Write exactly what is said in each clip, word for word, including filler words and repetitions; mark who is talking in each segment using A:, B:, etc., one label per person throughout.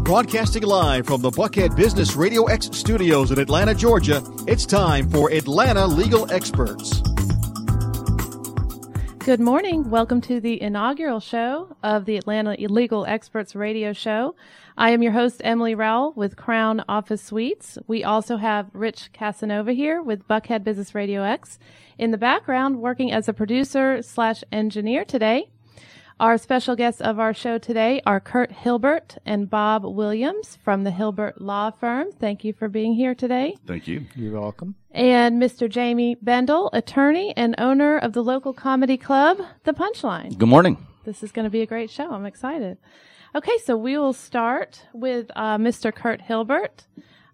A: Broadcasting live from the Buckhead Business Radio X studios in Atlanta, Georgia, it's time for Atlanta Legal Experts.
B: Good morning. Welcome to the inaugural show of the Atlanta Legal Experts radio show. I am your host, Emily Rowell with Crown Office Suites. We also have Rich Casanova here with Buckhead Business Radio X in the background, working as a producer slash engineer today. Our special guests of our show today are Kurt Hilbert and Bob Williams from the Hilbert Law Firm. Thank you for being here today.
C: Thank you.
D: You're welcome.
B: And Mister Jamie Bendel, attorney and owner of the local comedy club, The Punchline.
C: Good morning.
B: This is going to be a great show. I'm excited. Okay, so we will start with uh, Mister Kurt Hilbert.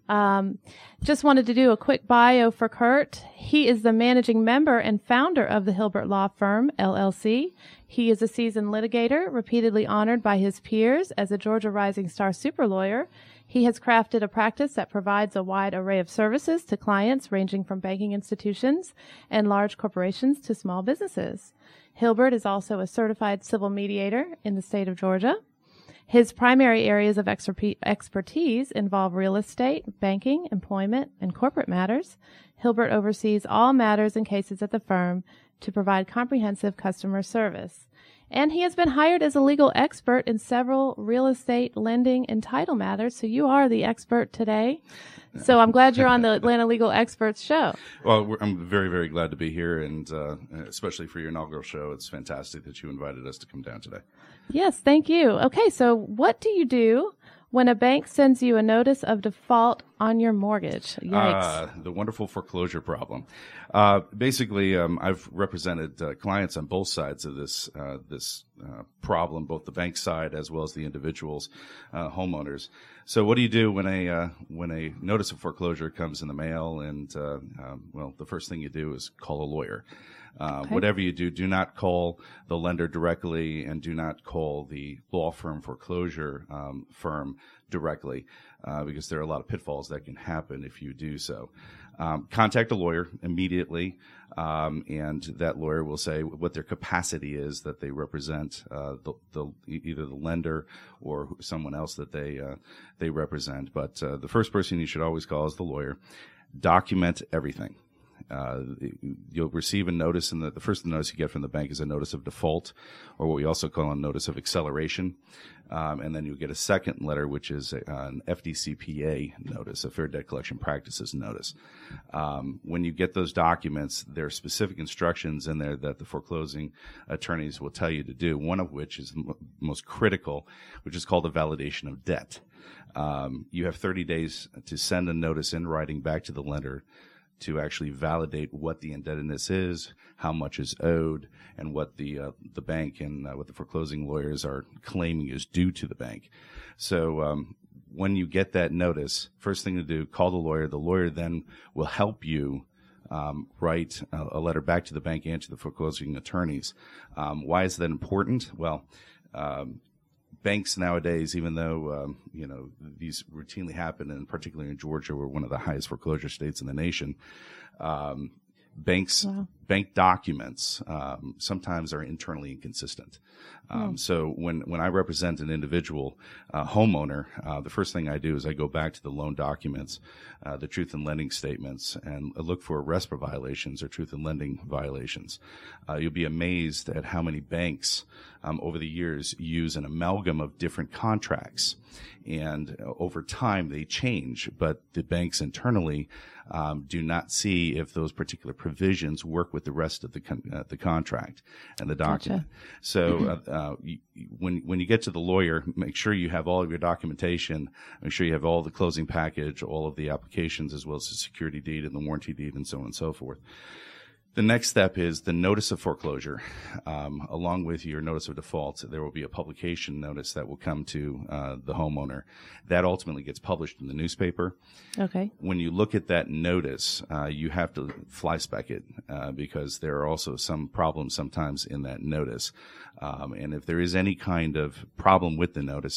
B: Um, just wanted to do a quick bio for Kurt. He is the managing member and founder of the Hilbert Law Firm, L L C. He is a seasoned litigator, repeatedly honored by his peers as a Georgia Rising Star super lawyer. He has crafted a practice that provides a wide array of services to clients ranging from banking institutions and large corporations to small businesses. Hilbert is also a certified civil mediator in the state of Georgia. His primary areas of expertise involve real estate, banking, employment, and corporate matters. Hilbert oversees all matters and cases at the firm to provide comprehensive customer service. And he has been hired as a legal expert in several real estate, lending, and title matters. So you are the expert today. So I'm glad you're on the Atlanta Legal Experts show.
C: Well, we're, I'm very, very glad to be here, and uh, especially for your inaugural show. It's fantastic that you invited us to come down today.
B: Yes, thank you. Okay, so what do you do when a bank sends you a notice of default on your mortgage? Yikes.
C: Uh, the wonderful foreclosure problem. Uh, basically, um, I've represented uh, clients on both sides of this uh, this uh, problem, both the bank side as well as the individuals, uh, homeowners. So, what do you do when a uh, when a notice of foreclosure comes in the mail? And uh, um, well, the first thing you do is call a lawyer. Uh,
B: okay.
C: Whatever you do, do not call the lender directly, and do not call the law firm foreclosure um, firm directly, uh, because there are a lot of pitfalls that can happen if you do so. Um, contact a lawyer immediately, um, and that lawyer will say what their capacity is that they represent uh, the, the either the lender or someone else that they uh, they represent. But uh, the first person you should always call is the lawyer. Document everything. Uh, you'll receive a notice, and the, the first notice you get from the bank is a notice of default, or what we also call a notice of acceleration. Um, and then you'll get a second letter, which is a, uh, an F D C P A notice, a Fair Debt Collection Practices notice. Um, when you get those documents, there are specific instructions in there that the foreclosing attorneys will tell you to do, one of which is the m- most critical, which is called a validation of debt. Um, you have thirty days to send a notice in writing back to the lender to actually validate what the indebtedness is, how much is owed, and what the uh, the bank and uh, what the foreclosing lawyers are claiming is due to the bank. So um, when you get that notice, first thing to do, call the lawyer. The lawyer then will help you um, write a, a letter back to the bank and to the foreclosing attorneys. Um, why is that important? Well, um, banks nowadays, even though, um, you know, these routinely happen, and particularly in Georgia, we're one of the highest foreclosure states in the nation, um, banks,
B: wow.
C: bank documents um, sometimes are internally inconsistent. Um,
B: mm.
C: So when, when I represent an individual uh, homeowner, uh, the first thing I do is I go back to the loan documents, uh, the truth in lending statements, and look for RESPA violations or truth in lending violations. Uh, you'll be amazed at how many banks um, over the years use an amalgam of different contracts. And uh, over time, they change, but the banks internally um, do not see if those particular provisions work with the rest of the con- uh, the contract and the document.
B: Gotcha.
C: So uh, uh, you, when when you get to the lawyer, make sure you have all of your documentation. Make sure you have all the closing package, all of the applications, as well as the security deed and the warranty deed, and so on and so forth. The next step is the notice of foreclosure. Um, along with your notice of default, there will be a publication notice that will come to uh, the homeowner. That ultimately gets published in the newspaper.
B: Okay.
C: When you look at that notice, uh, you have to fly spec it uh, because there are also some problems sometimes in that notice. Um, and if there is any kind of problem with the notice,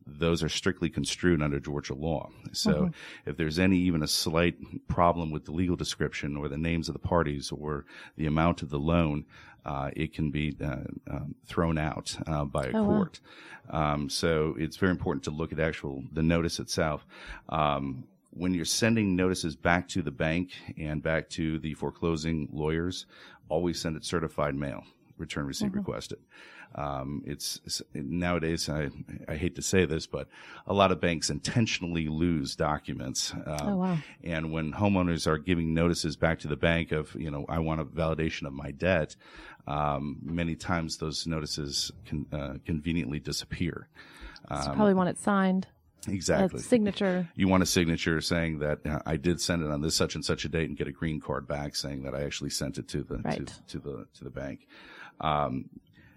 C: those are strictly construed under Georgia law. So
B: Mm-hmm.
C: if there's any, even a slight problem with the legal description or the names of the parties or the amount of the loan, uh, it can be uh, um, thrown out uh, by a
B: Oh, wow.
C: court. Um, so it's very important to look at actual the notice itself. Um, when you're sending notices back to the bank and back to the foreclosing lawyers, always send it certified mail, return receipt
B: Mm-hmm.
C: requested. Um, it's, it's nowadays, I, I hate to say this, but a lot of banks intentionally lose documents. Um,
B: Oh, wow.
C: And when homeowners are giving notices back to the bank of, you know, I want a validation of my debt, um, many times those notices can uh, conveniently disappear.
B: So
C: Um,
B: probably want it signed.
C: exactly.
B: A signature.
C: You want a signature saying that uh, I did send it on this such and such a date, and get a green card back saying that I actually sent it to the
B: Right.
C: to, to the to the bank. Um,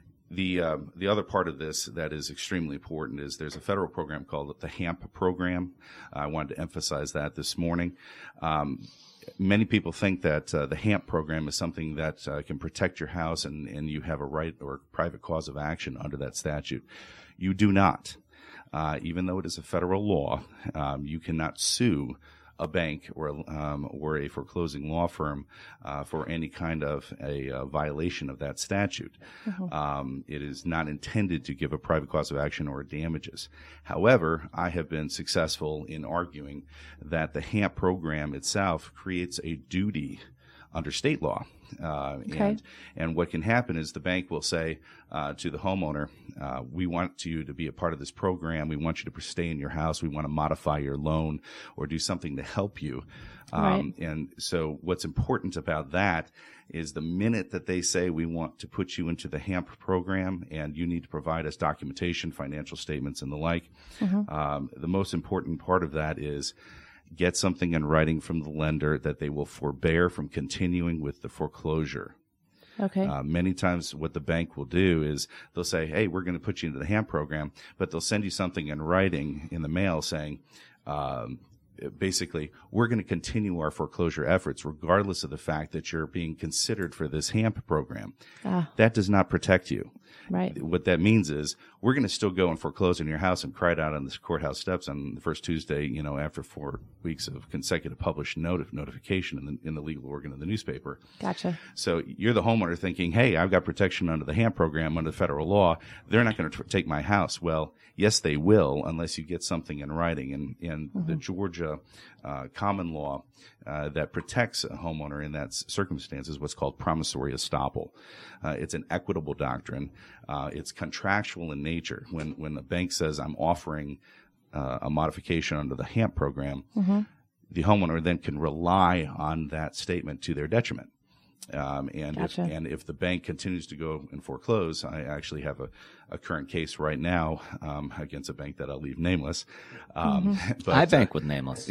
C: the uh, the other part of this that is extremely important is there's a federal program called the HAMP program. I wanted to emphasize that this morning. Um, Many people think that uh, the HAMP program is something that uh, can protect your house and, and you have a right or private cause of action under that statute. You do not. Uh, even though it is a federal law, um, you cannot sue a bank or um, or a foreclosing law firm uh, for any kind of a uh, violation of that statute.
B: Mm-hmm.
C: Um, it is not intended to give a private cause of action or damages. However, I have been successful in arguing that the HAMP program itself creates a duty under state law. Uh,
B: Okay.
C: and, and what can happen is the bank will say uh, to the homeowner, uh, we want you to be a part of this program. We want you to stay in your house. We want to modify your loan or do something to help you. Um,
B: Right.
C: And so what's important about that is the minute that they say we want to put you into the HAMP program and you need to provide us documentation, financial statements, and the like,
B: Mm-hmm.
C: um, the most important part of that is get something in writing from the lender that they will forbear from continuing with the foreclosure.
B: Okay.
C: Uh, many times what the bank will do is they'll say, hey, we're going to put you into the HAMP program, but they'll send you something in writing in the mail saying, um, basically, we're going to continue our foreclosure efforts regardless of the fact that you're being considered for this HAMP program.
B: Ah,
C: That does not protect you.
B: right.
C: What that means is we're going to still go and foreclose in your house and cry it out on the courthouse steps on the first Tuesday, you know, after four weeks of consecutive published notif- notification in the, in the legal organ of the newspaper.
B: Gotcha.
C: So you're the homeowner thinking, hey, I've got protection under the HAMP program, under federal law. They're not going to tr- take my house. Well, yes, they will, unless you get something in writing. And, and
B: Mm-hmm.
C: the Georgia uh, common law uh, that protects a homeowner in that s- circumstance is what's called promissory estoppel. Uh, it's an equitable doctrine. Uh, it's contractual in nature. When when the bank says, I'm offering uh, a modification under the HAMP program,
B: Mm-hmm.
C: the homeowner then can rely on that statement to their detriment. Um, and
B: Gotcha.
C: if and if the bank continues to go and foreclose, I actually have a, a current case right now um, against a bank that I'll leave nameless. Um,
B: Mm-hmm.
C: but,
D: I
C: uh,
D: bank with nameless.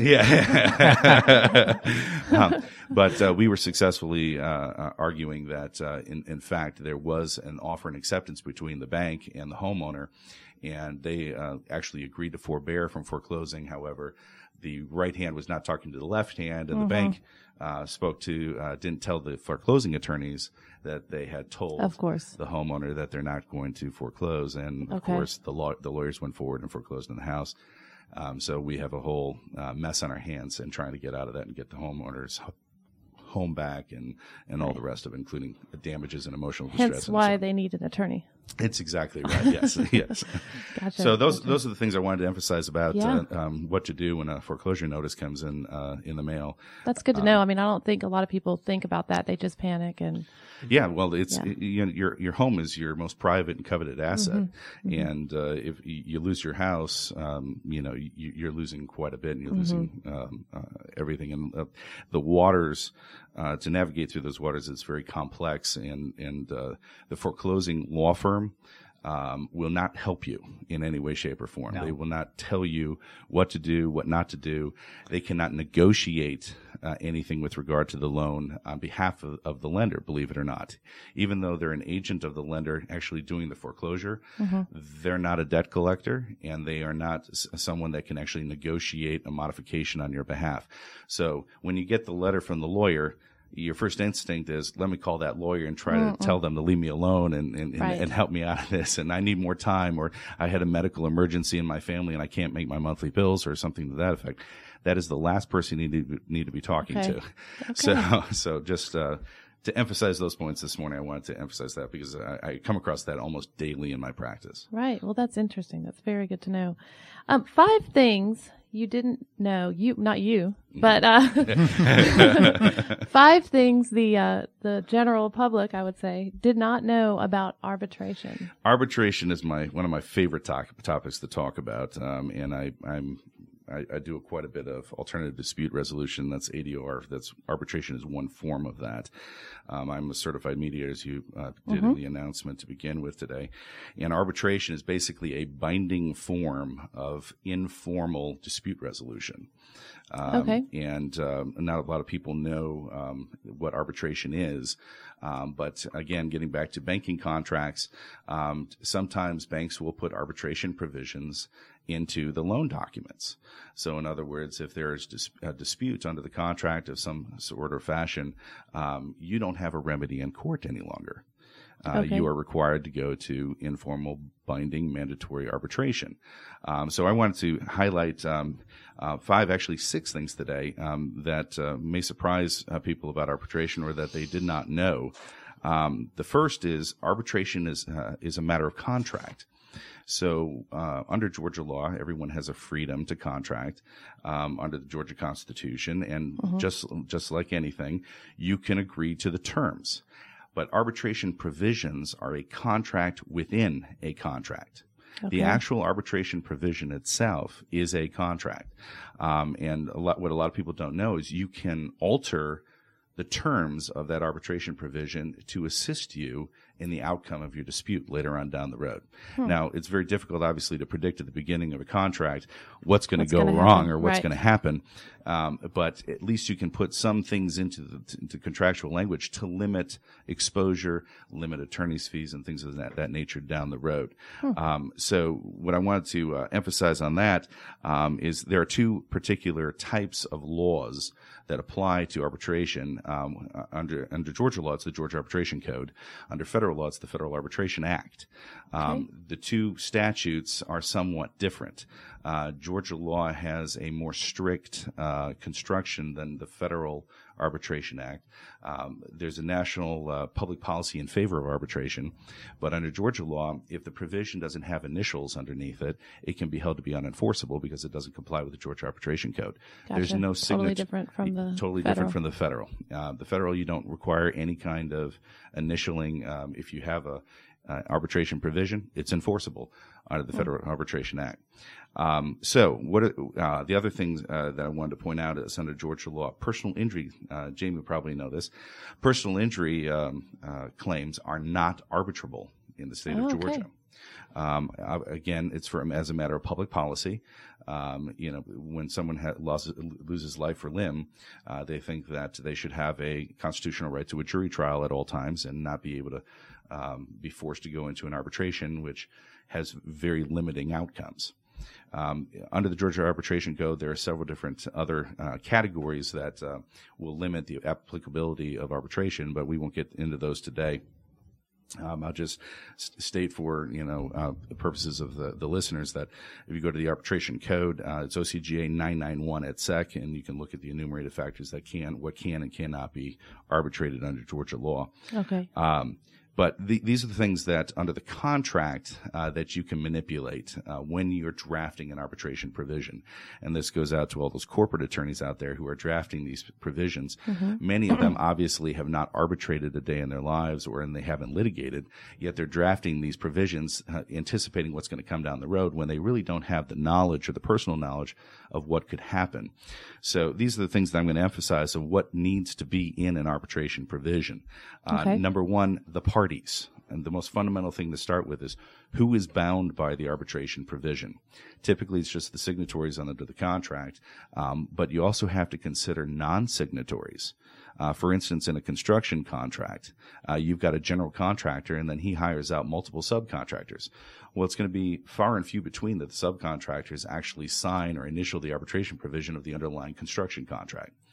C: yeah. um, but uh, we were successfully uh, uh, arguing that, uh, in, in fact, there was an offer and acceptance between the bank and the homeowner, and they uh, actually agreed to forbear from foreclosing. However, the right hand was not talking to the left hand, and the bank uh, spoke to, uh, didn't tell the foreclosing attorneys that they had told
B: Of course.
C: the homeowner that they're not going to foreclose. And, of
B: Okay.
C: course, the law, the lawyers went forward and foreclosed in the house. Um, so we have a whole uh, mess on our hands in trying to get out of that and get the homeowners h- home back and, and all the rest of it, including damages and emotional distress.
B: Hence
C: and
B: why
C: so-
B: they need an attorney.
C: It's exactly right. Yes, yes.
B: Gotcha.
C: So those
B: Gotcha.
C: those are the things I wanted to emphasize about
B: Yeah.
C: uh, um, what to do when a foreclosure notice comes in uh, in the mail.
B: That's good to know. I mean, I don't think a lot of people think about that. They just panic and
C: Yeah, well, it's
B: Yeah.
C: You know, your your home is your most private and coveted asset,
B: Mm-hmm.
C: and uh, if y- you lose your house, um, you know you, you're losing quite a bit, and you're losing
B: Mm-hmm.
C: um, uh, everything. And uh, the waters uh, to navigate through those waters is very complex, and and uh, the foreclosing law firm um, will not help you in any way, shape, or form.
D: No.
C: They will not tell you what to do, what not to do. They cannot negotiate uh, anything with regard to the loan on behalf of, of the lender, believe it or not. Even though they're an agent of the lender actually doing the foreclosure, they're not a debt collector, and they are not s- someone that can actually negotiate a modification on your behalf. So when you get the letter from the lawyer, your first instinct is, let me call that lawyer and try Mm-mm. to tell them to leave me alone and, and, right. and, and help me out of this. And I need more time, or I had a medical emergency in my family and I can't make my monthly bills, or something to that effect. That is the last person you need to, need to be talking
B: okay.
C: to.
B: Okay.
C: So, so just, uh, to emphasize those points this morning, I wanted to emphasize that because I, I come across that almost daily in my practice.
B: Right. Well, that's interesting. That's very good to know. Um, five things you didn't know, you, not you, but, uh, five things the, uh, the general public, I would say, did not know about arbitration.
C: Arbitration is my, one of my favorite to- topics to talk about. Um, and I, I'm, I, I do quite a bit of alternative dispute resolution. That's A D R. That's arbitration is one form of that. Um, I'm a certified mediator, as you uh, did mm-hmm. in the announcement to begin with today. And arbitration is basically a binding form of informal dispute resolution. Um,
B: okay.
C: And um, not a lot of people know um, what arbitration is. Um, but again, getting back to banking contracts, um, sometimes banks will put arbitration provisions into the loan documents. So in other words, if there is dis- a dispute under the contract of some sort or fashion, um, you don't have a remedy in court any longer. Uh,
B: okay.
C: You are required to go to informal, binding, mandatory arbitration. Um, so I wanted to highlight um, uh, five, actually six things today um, that uh, may surprise uh, people about arbitration or that they did not know. Um, the first is arbitration is uh, is a matter of contract. So uh, under Georgia law, everyone has a freedom to contract um, under the Georgia Constitution, and mm-hmm. just just like anything, you can agree to the terms. But arbitration provisions are a contract within a contract. Okay. The actual arbitration provision itself is a contract, um, and a lot, what a lot of people don't know is you can alter the terms of that arbitration provision to assist you in the outcome of your dispute later on down the road. Hmm. Now, it's very difficult, obviously, to predict at the beginning of a contract what's going to go wrong happen. or what's right. going to happen. Um, but at least you can put some things into the into contractual language to limit exposure, limit attorney's fees, and things of that, that nature down the road. Hmm. Um, so what I wanted to uh, emphasize on that um, is there are two particular types of laws that apply to arbitration. Um, under under Georgia law, it's the Georgia Arbitration Code. Under federal law, it's the Federal Arbitration Act. Um, okay. The two statutes are somewhat different. Uh, Georgia law has a more strict uh, construction than the Federal Arbitration Act. Um, there's a national uh, public policy in favor of arbitration, but under Georgia law, if the provision doesn't have initials underneath it, it can be held to be unenforceable because it doesn't comply with the Georgia Arbitration Code.
B: Gotcha.
C: There's no signature.
B: Totally different from the
C: Totally
B: federal.
C: different from the federal. Uh, the federal, you don't require any kind of initialing. Um, if you have a uh, arbitration provision, it's enforceable under the Federal mm. Arbitration Act. Um, so what uh, the other things uh, that I wanted to point out is under Georgia law, personal injury. Uh, Jamie would probably know this. Personal injury um, uh, claims are not arbitrable in the state
B: oh,
C: of Georgia.
B: Okay.
C: Um, again, it's for as a matter of public policy. Um, you know, when someone ha- loses, loses life or limb, uh, they think that they should have a constitutional right to a jury trial at all times and not be able to um, be forced to go into an arbitration, which has very limiting outcomes. Um, under the Georgia Arbitration Code, there are several different other uh, categories that uh, will limit the applicability of arbitration, but we won't get into those today. Um, I'll just st- state for, you know, uh, the purposes of the, the listeners that if you go to the arbitration code, uh, it's O C G A nine ninety-one at S E C, and you can look at the enumerated factors that can, what can and cannot be arbitrated under Georgia law.
B: Okay.
C: Um, But the, these are the things that under the contract uh, that you can manipulate uh, when you're drafting an arbitration provision. And this goes out to all those corporate attorneys out there who are drafting these provisions. Mm-hmm. Many of them obviously have not arbitrated a day in their lives, or and they haven't litigated, yet they're drafting these provisions uh, anticipating what's going to come down the road when they really don't have the knowledge or the personal knowledge of what could happen. So these are the things that I'm going to emphasize of what needs to be in an arbitration provision. Uh,
B: okay.
C: Number one, the party. And the most fundamental thing to start with is who is bound by the arbitration provision. Typically, it's just the signatories under the contract, um, but you also have to consider non-signatories. Uh, for instance, in a construction contract, uh, you've got a general contractor, and then he hires out multiple subcontractors. Well, it's going to be far and few between that the subcontractors actually sign or initial the arbitration provision of the underlying construction contract.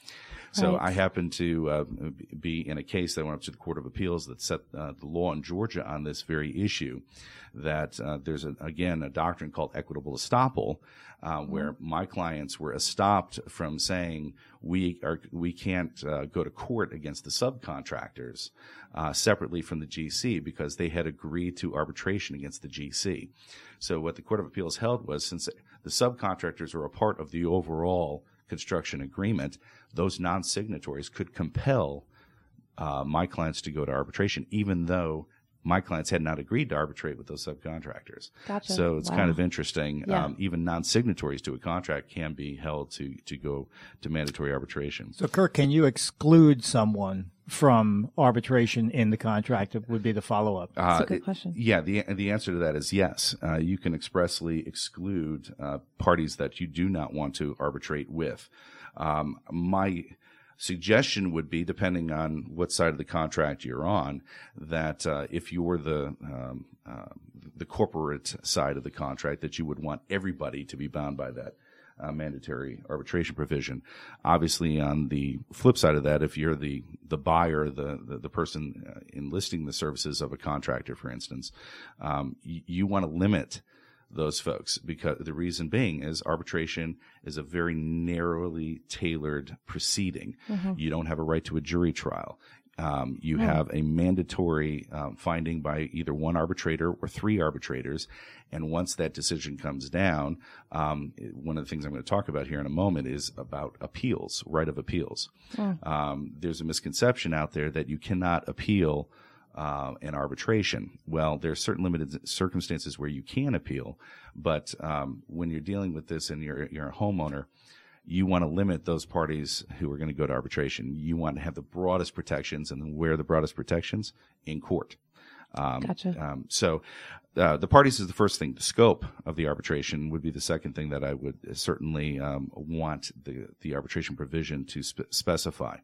C: So
B: Right.
C: I happened to uh, be in a case that went up to the Court of Appeals that set uh, the law in Georgia on this very issue, that uh, there's, a, again, a doctrine called equitable estoppel, uh, mm-hmm. where my clients were stopped from saying we are we can't uh, go to court against the subcontractors uh, separately from the G C because they had agreed to arbitration against the G C. So what the Court of Appeals held was, since the subcontractors are a part of the overall construction agreement, those non-signatories could compel uh, my clients to go to arbitration, even though my clients had not agreed to arbitrate with those subcontractors.
B: Gotcha.
C: So it's
B: Wow.
C: kind of interesting.
B: Yeah.
C: Um, even non-signatories to a contract can be held to, to go to mandatory arbitration.
D: So, Kirk, can you exclude someone from arbitration in the contract? Would be the follow-up.
B: That's a
C: Uh,
B: good question.
C: Yeah, the the answer to that is yes. Uh, you can expressly exclude uh, parties that you do not want to arbitrate with. Um, my suggestion would be, depending on what side of the contract you're on, that uh, if you're the um, uh, the corporate side of the contract, that you would want everybody to be bound by that uh, mandatory arbitration provision. Obviously, on the flip side of that, if you're the the buyer, the the, the person uh, enlisting the services of a contractor, for instance, um, you, you want to limit those folks, because the reason being is arbitration is a very narrowly tailored proceeding. Mm-hmm. You don't have a right to a jury trial. Um, you mm. have a mandatory um, finding by either one arbitrator or three arbitrators. And once that decision comes down, um, one of the things I'm going to talk about here in a moment is about appeals, right of appeals. Mm. Um, there's a misconception out there that you cannot appeal Uh, in arbitration. Well, there are certain limited circumstances where you can appeal, but um, when you're dealing with this and you're you're a homeowner, you want to limit those parties who are going to go to arbitration. You want to have the broadest protections, and where are the broadest protections? In court. Um,
B: Gotcha.
C: Um, so uh, the parties is the first thing. The scope of the arbitration would be the second thing that I would certainly um, want the, the arbitration provision to spe- specify.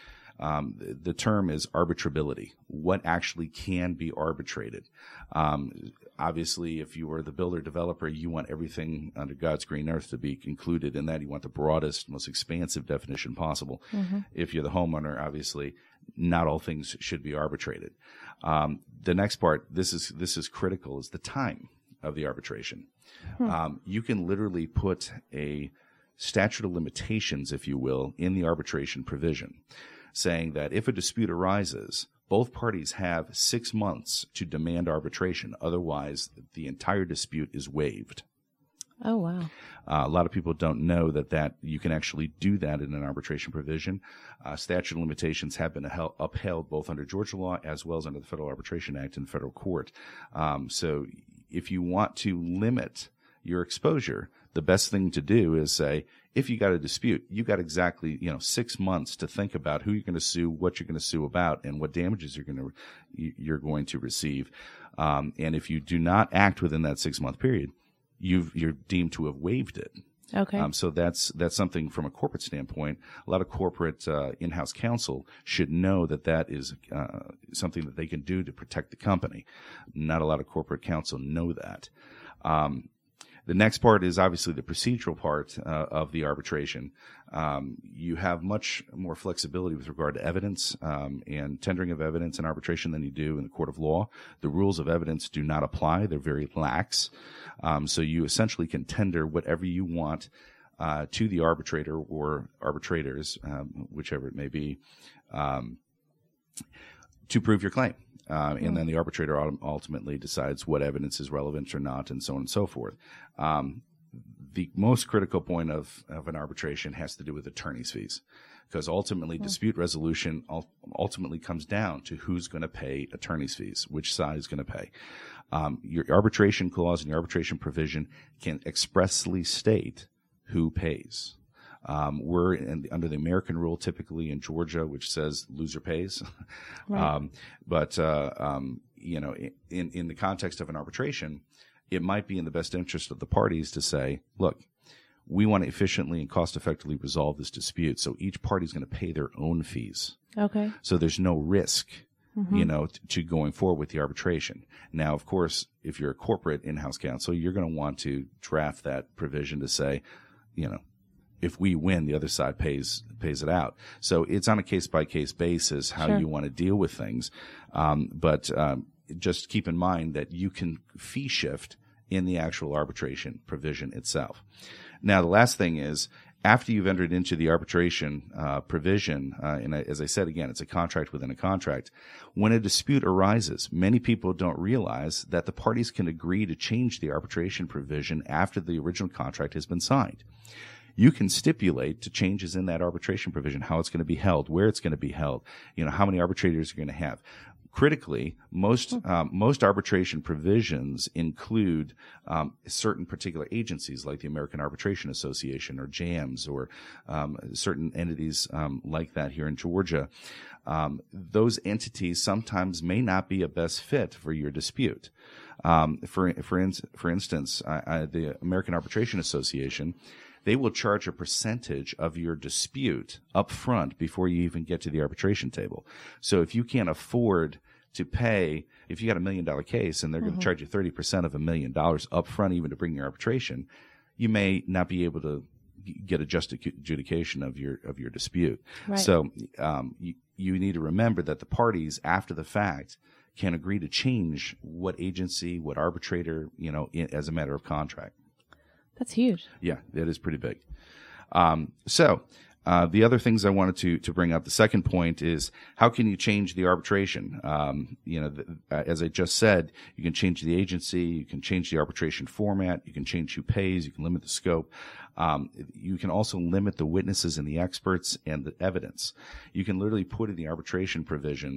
C: Um, the, the term is arbitrability. What actually can be arbitrated? Um, obviously, if you are the builder developer, you want everything under God's green earth to be included in that. You want the broadest, most expansive definition possible. Mm-hmm. If you're the homeowner, obviously, not all things should be arbitrated. Um, the next part, this is this is critical, is the time of the arbitration. Hmm. Um, you can literally put a statute of limitations, if you will, in the arbitration provision, saying that if a dispute arises, both parties have six months to demand arbitration. Otherwise, the entire dispute is waived.
B: Oh, wow.
C: Uh, a lot of people don't know that, that you can actually do that in an arbitration provision. Uh, statute of limitations have been upheld, upheld both under Georgia law as well as under the Federal Arbitration Act in federal court. Um, so if you want to limit your exposure, the best thing to do is say, if you got a dispute, you got exactly, you know, six months to think about who you're going to sue, what you're going to sue about, and what damages you're going to you're going to receive. Um, and if you do not act within that six month period, you've you're deemed to have waived it.
B: Okay.
C: Um, so that's that's something from a corporate standpoint. A lot of corporate uh, in-house counsel should know that that is uh, something that they can do to protect the company. Not a lot of corporate counsel know that. Um, The next part is obviously the procedural part uh, of the arbitration. Um, you have much more flexibility with regard to evidence um, and tendering of evidence in arbitration than you do in the court of law. The rules of evidence do not apply. They're very lax. Um, so you essentially can tender whatever you want uh, to the arbitrator or arbitrators, um, whichever it may be, um, to prove your claim. Uh, and then the arbitrator ultimately decides what evidence is relevant or not, and so on and so forth. Um, the most critical point of, of an arbitration has to do with attorney's fees, because ultimately mm-hmm. dispute resolution ultimately comes down to who's going to pay attorney's fees, which side is going to pay. Um, your arbitration clause and your arbitration provision can expressly state who pays. Um, we're in, under the American rule typically in Georgia, which says loser pays.
B: Right.
C: um, but, uh, um, you know, in, in the context of an arbitration, it might be in the best interest of the parties to say, look, we want to efficiently and cost effectively resolve this dispute. So each party is going to pay their own fees.
B: Okay.
C: So there's no risk,
B: mm-hmm.
C: you know, t- to going forward with the arbitration. Now, of course, if you're a corporate in-house counsel, you're going to want to draft that provision to say, you know, if we win, the other side pays pays it out. So it's on a case by case basis how
B: Sure.
C: you want to deal with things. Um, but um, just keep in mind that you can fee shift in the actual arbitration provision itself. Now, the last thing is, after you've entered into the arbitration uh, provision, uh, and as I said again, it's a contract within a contract, when a dispute arises, many people don't realize that the parties can agree to change the arbitration provision after the original contract has been signed. You can stipulate to changes in that arbitration provision, how it's going to be held, where it's going to be held, you know, how many arbitrators you're going to have. Critically, most um, most arbitration provisions include um, certain particular agencies like the American Arbitration Association or JAMS or um, certain entities um, like that here in Georgia. Um, those entities sometimes may not be a best fit for your dispute. Um, for for in, for instance, I, I, the American Arbitration Association, they will charge a percentage of your dispute up front before you even get to the arbitration table. So if you can't afford to pay, if you got a million dollar case and they're mm-hmm. going to charge you thirty percent of a million dollars up front even to bring your arbitration, you may not be able to get a just adjudication of your of your dispute.
B: Right.
C: So um, you, you need to remember that the parties after the fact can agree to change what agency, what arbitrator, you know, in, as a matter of contract.
B: That's huge.
C: Yeah, that is pretty big. Um, so uh, the other things I wanted to to bring up, the second point is how can you change the arbitration? Um, you know, the, uh, as I just said, you can change the agency, you can change the arbitration format, you can change who pays, you can limit the scope. Um, you can also limit the witnesses and the experts and the evidence. You can literally put in the arbitration provision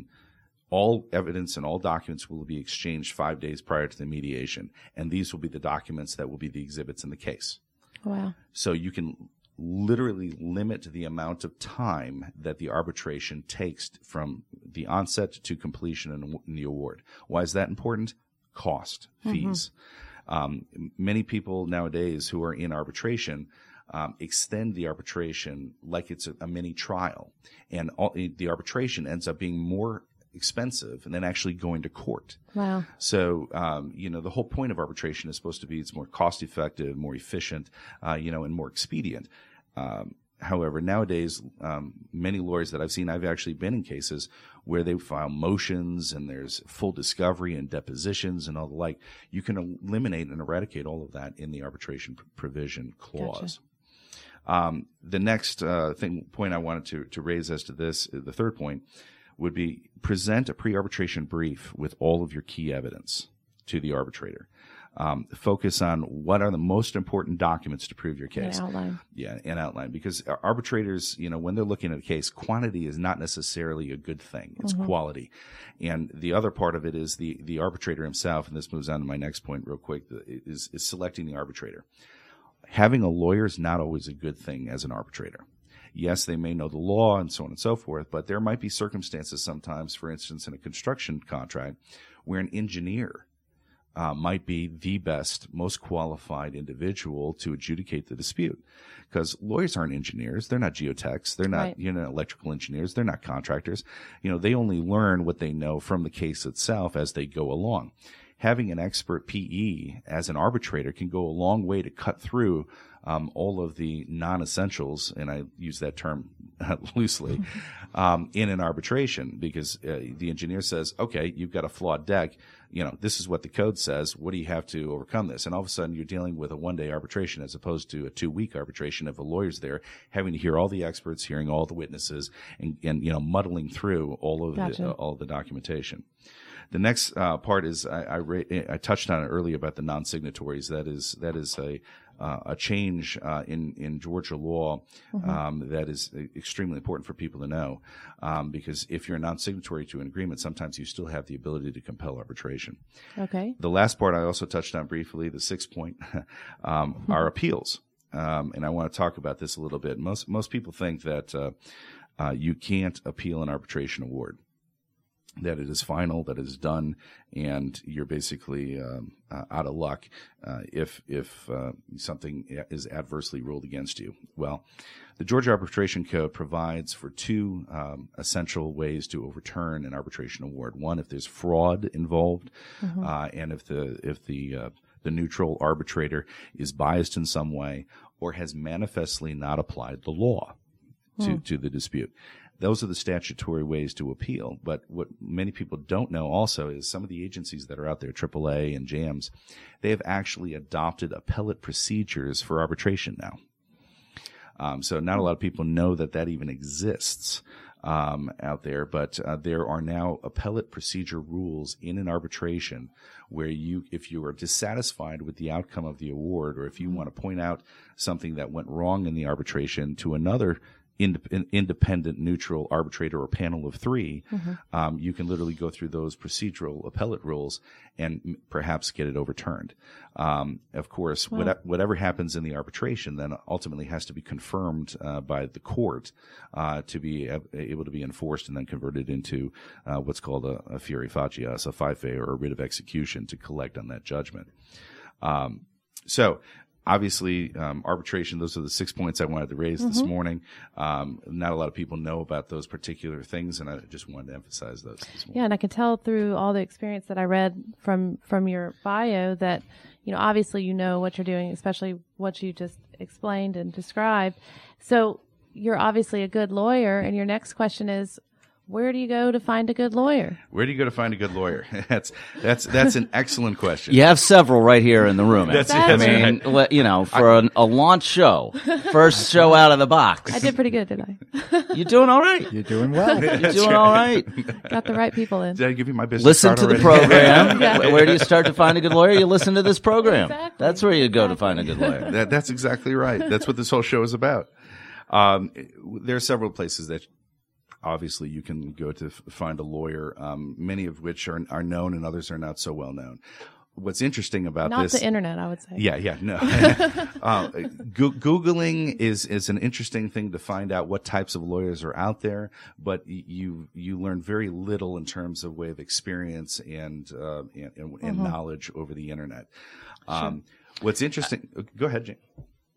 C: all evidence and all documents will be exchanged five days prior to the mediation, and these will be the documents that will be the exhibits in the case.
B: Wow.
C: So you can literally limit the amount of time that the arbitration takes from the onset to completion in the award. Why is that important? Cost, fees. Mm-hmm. Um, many people nowadays who are in arbitration Um, extend the arbitration like it's a, a mini trial, and all, the arbitration ends up being more expensive and then actually going to court.
B: Wow.
C: So, um, you know, the whole point of arbitration is supposed to be it's more cost effective, more efficient, uh, you know, and more expedient. Um, however, nowadays, um, many lawyers that I've seen, I've actually been in cases where they file motions and there's full discovery and depositions and all the like. You can eliminate and eradicate all of that in the arbitration pr- provision clause. Gotcha. Um, the next uh, thing point I wanted to, to raise as to this, the third point, would be present a pre-arbitration brief with all of your key evidence to the arbitrator. Um, focus on what are the most important documents to prove your case.
B: And outline.
C: Yeah, and outline. Because arbitrators, you know, when they're looking at a case, quantity is not necessarily a good thing. It's mm-hmm. quality. And the other part of it is the, the arbitrator himself, and this moves on to my next point real quick, is, is selecting the arbitrator. Having a lawyer is not always a good thing as an arbitrator. Yes, they may know the law and so on and so forth, but there might be circumstances sometimes, for instance, in a construction contract, where an engineer uh, might be the best, most qualified individual to adjudicate the dispute. Because lawyers aren't engineers. They're not geotechs. They're not, right. you know, electrical engineers. They're not contractors. You know, they only learn what they know from the case itself as they go along. Having an expert P E as an arbitrator can go a long way to cut through um, all of the non-essentials, and I use that term loosely, um, in an arbitration, because uh, the engineer says, okay, you've got a flawed deck. You know, this is what the code says. What do you have to overcome this? And all of a sudden you're dealing with a one-day arbitration as opposed to a two-week arbitration if a lawyer's there, having to hear all the experts, hearing all the witnesses, and, and you know, muddling through all of
B: Gotcha.
C: the, uh, all of the documentation. The next uh, part is I, I, ra- I touched on it earlier about the non-signatories. That is that is a uh, a change uh, in in Georgia law mm-hmm. um, that is extremely important for people to know, um, because if you're a non-signatory to an agreement, sometimes you still have the ability to compel arbitration.
B: Okay.
C: The last part I also touched on briefly, the sixth point, um, mm-hmm. are appeals, um, and I want to talk about this a little bit. Most most people think that uh, uh, you can't appeal an arbitration award, that it is final, that it is done, and you're basically um, uh, out of luck uh, if if uh, something is adversely ruled against you. Well, the Georgia Arbitration Code provides for two um, essential ways to overturn an arbitration award. One, if there's fraud involved, mm-hmm. uh, and if the if the uh, the neutral arbitrator is biased in some way or has manifestly not applied the law to, mm. to the dispute. Those are the statutory ways to appeal. But what many people don't know also is some of the agencies that are out there, triple A and JAMS, they have actually adopted appellate procedures for arbitration now. Um, so not a lot of people know that that even exists um, out there, but uh, there are now appellate procedure rules in an arbitration where you, if you are dissatisfied with the outcome of the award, or if you want to point out something that went wrong in the arbitration to another independent, neutral arbitrator or panel of three, mm-hmm. um, you can literally go through those procedural appellate rules and m- perhaps get it overturned. Um, of course, wow. what, whatever happens in the arbitration then ultimately has to be confirmed uh, by the court uh, to be ab- able to be enforced and then converted into uh, what's called a, a fieri facias, a fife or a writ of execution to collect on that judgment. Um, so, Obviously, um, arbitration, those are the six points I wanted to raise mm-hmm. this morning. Um, not a lot of people know about those particular things, and I just wanted to emphasize those this morning.
B: Yeah, and I can tell through all the experience that I read from, from your bio that, you know, obviously you know what you're doing, especially what you just explained and described. So you're obviously a good lawyer, and your next question is, where do you go to find a good lawyer?
C: Where do you go to find a good lawyer? that's that's that's an excellent question.
E: You have several right here in the room.
C: That's,
B: exactly.
C: that's
E: I mean, right. you know, for I, an, a launch show, first show out of the box.
B: I did pretty good, didn't I?
E: You're doing all right.
D: You're doing well.
E: You're
C: That's
E: doing
C: right.
E: all right.
B: Got the right people in.
C: Did I give you my business
E: Listen
C: card
E: to
C: already?
E: the program.
B: Yeah.
E: Where do you start to find a good lawyer? You listen to this program.
B: Exactly.
E: That's where you go
B: Exactly.
E: to find a good lawyer.
C: That, that's exactly right. That's what this whole show is about. Um, there are several places that obviously you can go to f- find a lawyer, um, many of which are, are known and others are not so well known. What's interesting about
B: Not
C: this...
B: the internet, I would say.
C: Yeah, yeah, no. uh, go- Googling is, is an interesting thing to find out what types of lawyers are out there, but y- you you learn very little in terms of way of experience and uh, and, and, and mm-hmm. knowledge over the internet. Um, sure. What's interesting... Uh, go ahead, Jane.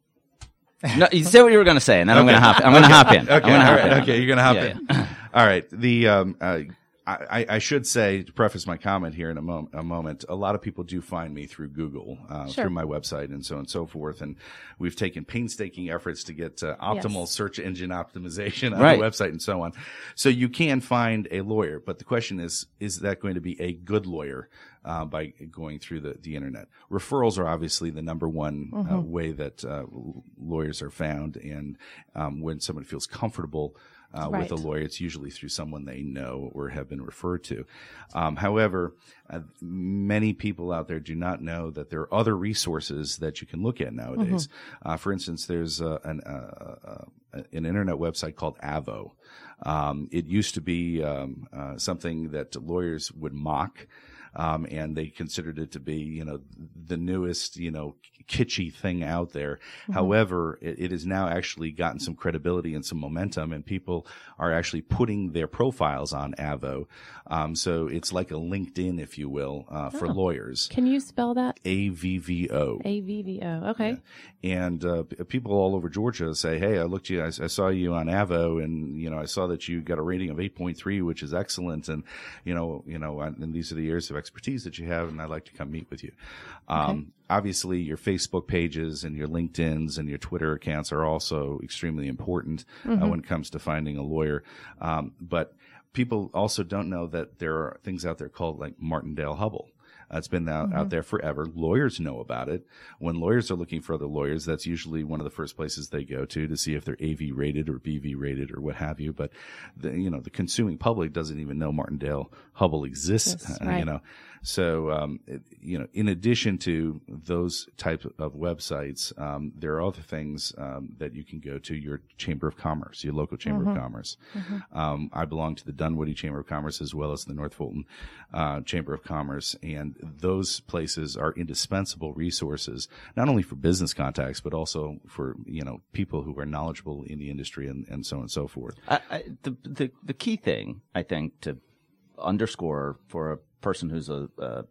E: No, you say what you were going to say, and then
C: okay.
E: I'm going to hop. I'm going to
C: okay.
E: hop in.
C: Okay,
E: I'm gonna hop
C: right.
E: in.
C: okay, you're going to hop
E: yeah,
C: in.
E: Yeah.
C: All right. The um, uh, I, I should say to preface my comment here in a, mom- a moment. A lot of people do find me through Google, uh,
B: sure.
C: through my website, and so on and so forth. And we've taken painstaking efforts to get uh, optimal
B: yes.
C: search engine optimization on
E: right.
C: the website and so on. So you can find a lawyer, but the question is: is that going to be a good lawyer? Uh, by going through the, the internet. Referrals are obviously the number one mm-hmm. uh, way that uh, lawyers are found. And um, when someone feels comfortable uh,
B: right.
C: with a lawyer, it's usually through someone they know or have been referred to. Um, however, uh, many people out there do not know that there are other resources that you can look at nowadays. Mm-hmm. Uh, for instance, there's uh, an, uh, uh, an internet website called Avo. Um, it used to be um, uh, something that lawyers would mock. Um, and they considered it to be, you know, the newest, you know, kitschy thing out there. Mm-hmm. However, it, it has now actually gotten some credibility and some momentum, and people are actually putting their profiles on Avo. Um, so it's like a LinkedIn, if you will, uh, for
B: oh.
C: lawyers.
B: Can you spell that?
C: A V V O.
B: A V V O. Okay.
C: Yeah. And uh, p- people all over Georgia say, "Hey, I looked you, I, I saw you on Avo, and you know, I saw that you got a rating of eight point three, which is excellent, and you know, you know, and these are the years of expertise that you have, and I'd like to come meet with you." Um, okay. Obviously, your Facebook pages and your LinkedIn's and your Twitter accounts are also extremely important mm-hmm. uh, when it comes to finding a lawyer. Um, but people also don't know that there are things out there called like Martindale Hubbell. Uh, it's been out, mm-hmm. out there forever. Lawyers know about it. When lawyers are looking for other lawyers, that's usually one of the first places they go to to see if they're A V rated or B V rated or what have you. But the, you know, the consuming public doesn't even know Martindale Hubbell exists.
B: Yes,
C: uh,
B: right.
C: You know, so um, it, you know, in addition to those type of websites, um, there are other things um, that you can go to. Your Chamber of Commerce, your local Chamber
B: mm-hmm.
C: of Commerce.
B: Mm-hmm.
C: Um, I belong to the Dunwoody Chamber of Commerce as well as the North Fulton uh, Chamber of Commerce, and those places are indispensable resources, not only for business contacts, but also for, you know, people who are knowledgeable in the industry and, and so on and so forth.
E: I, I, the, the, the key thing, I think, to underscore for a person who's a, uh,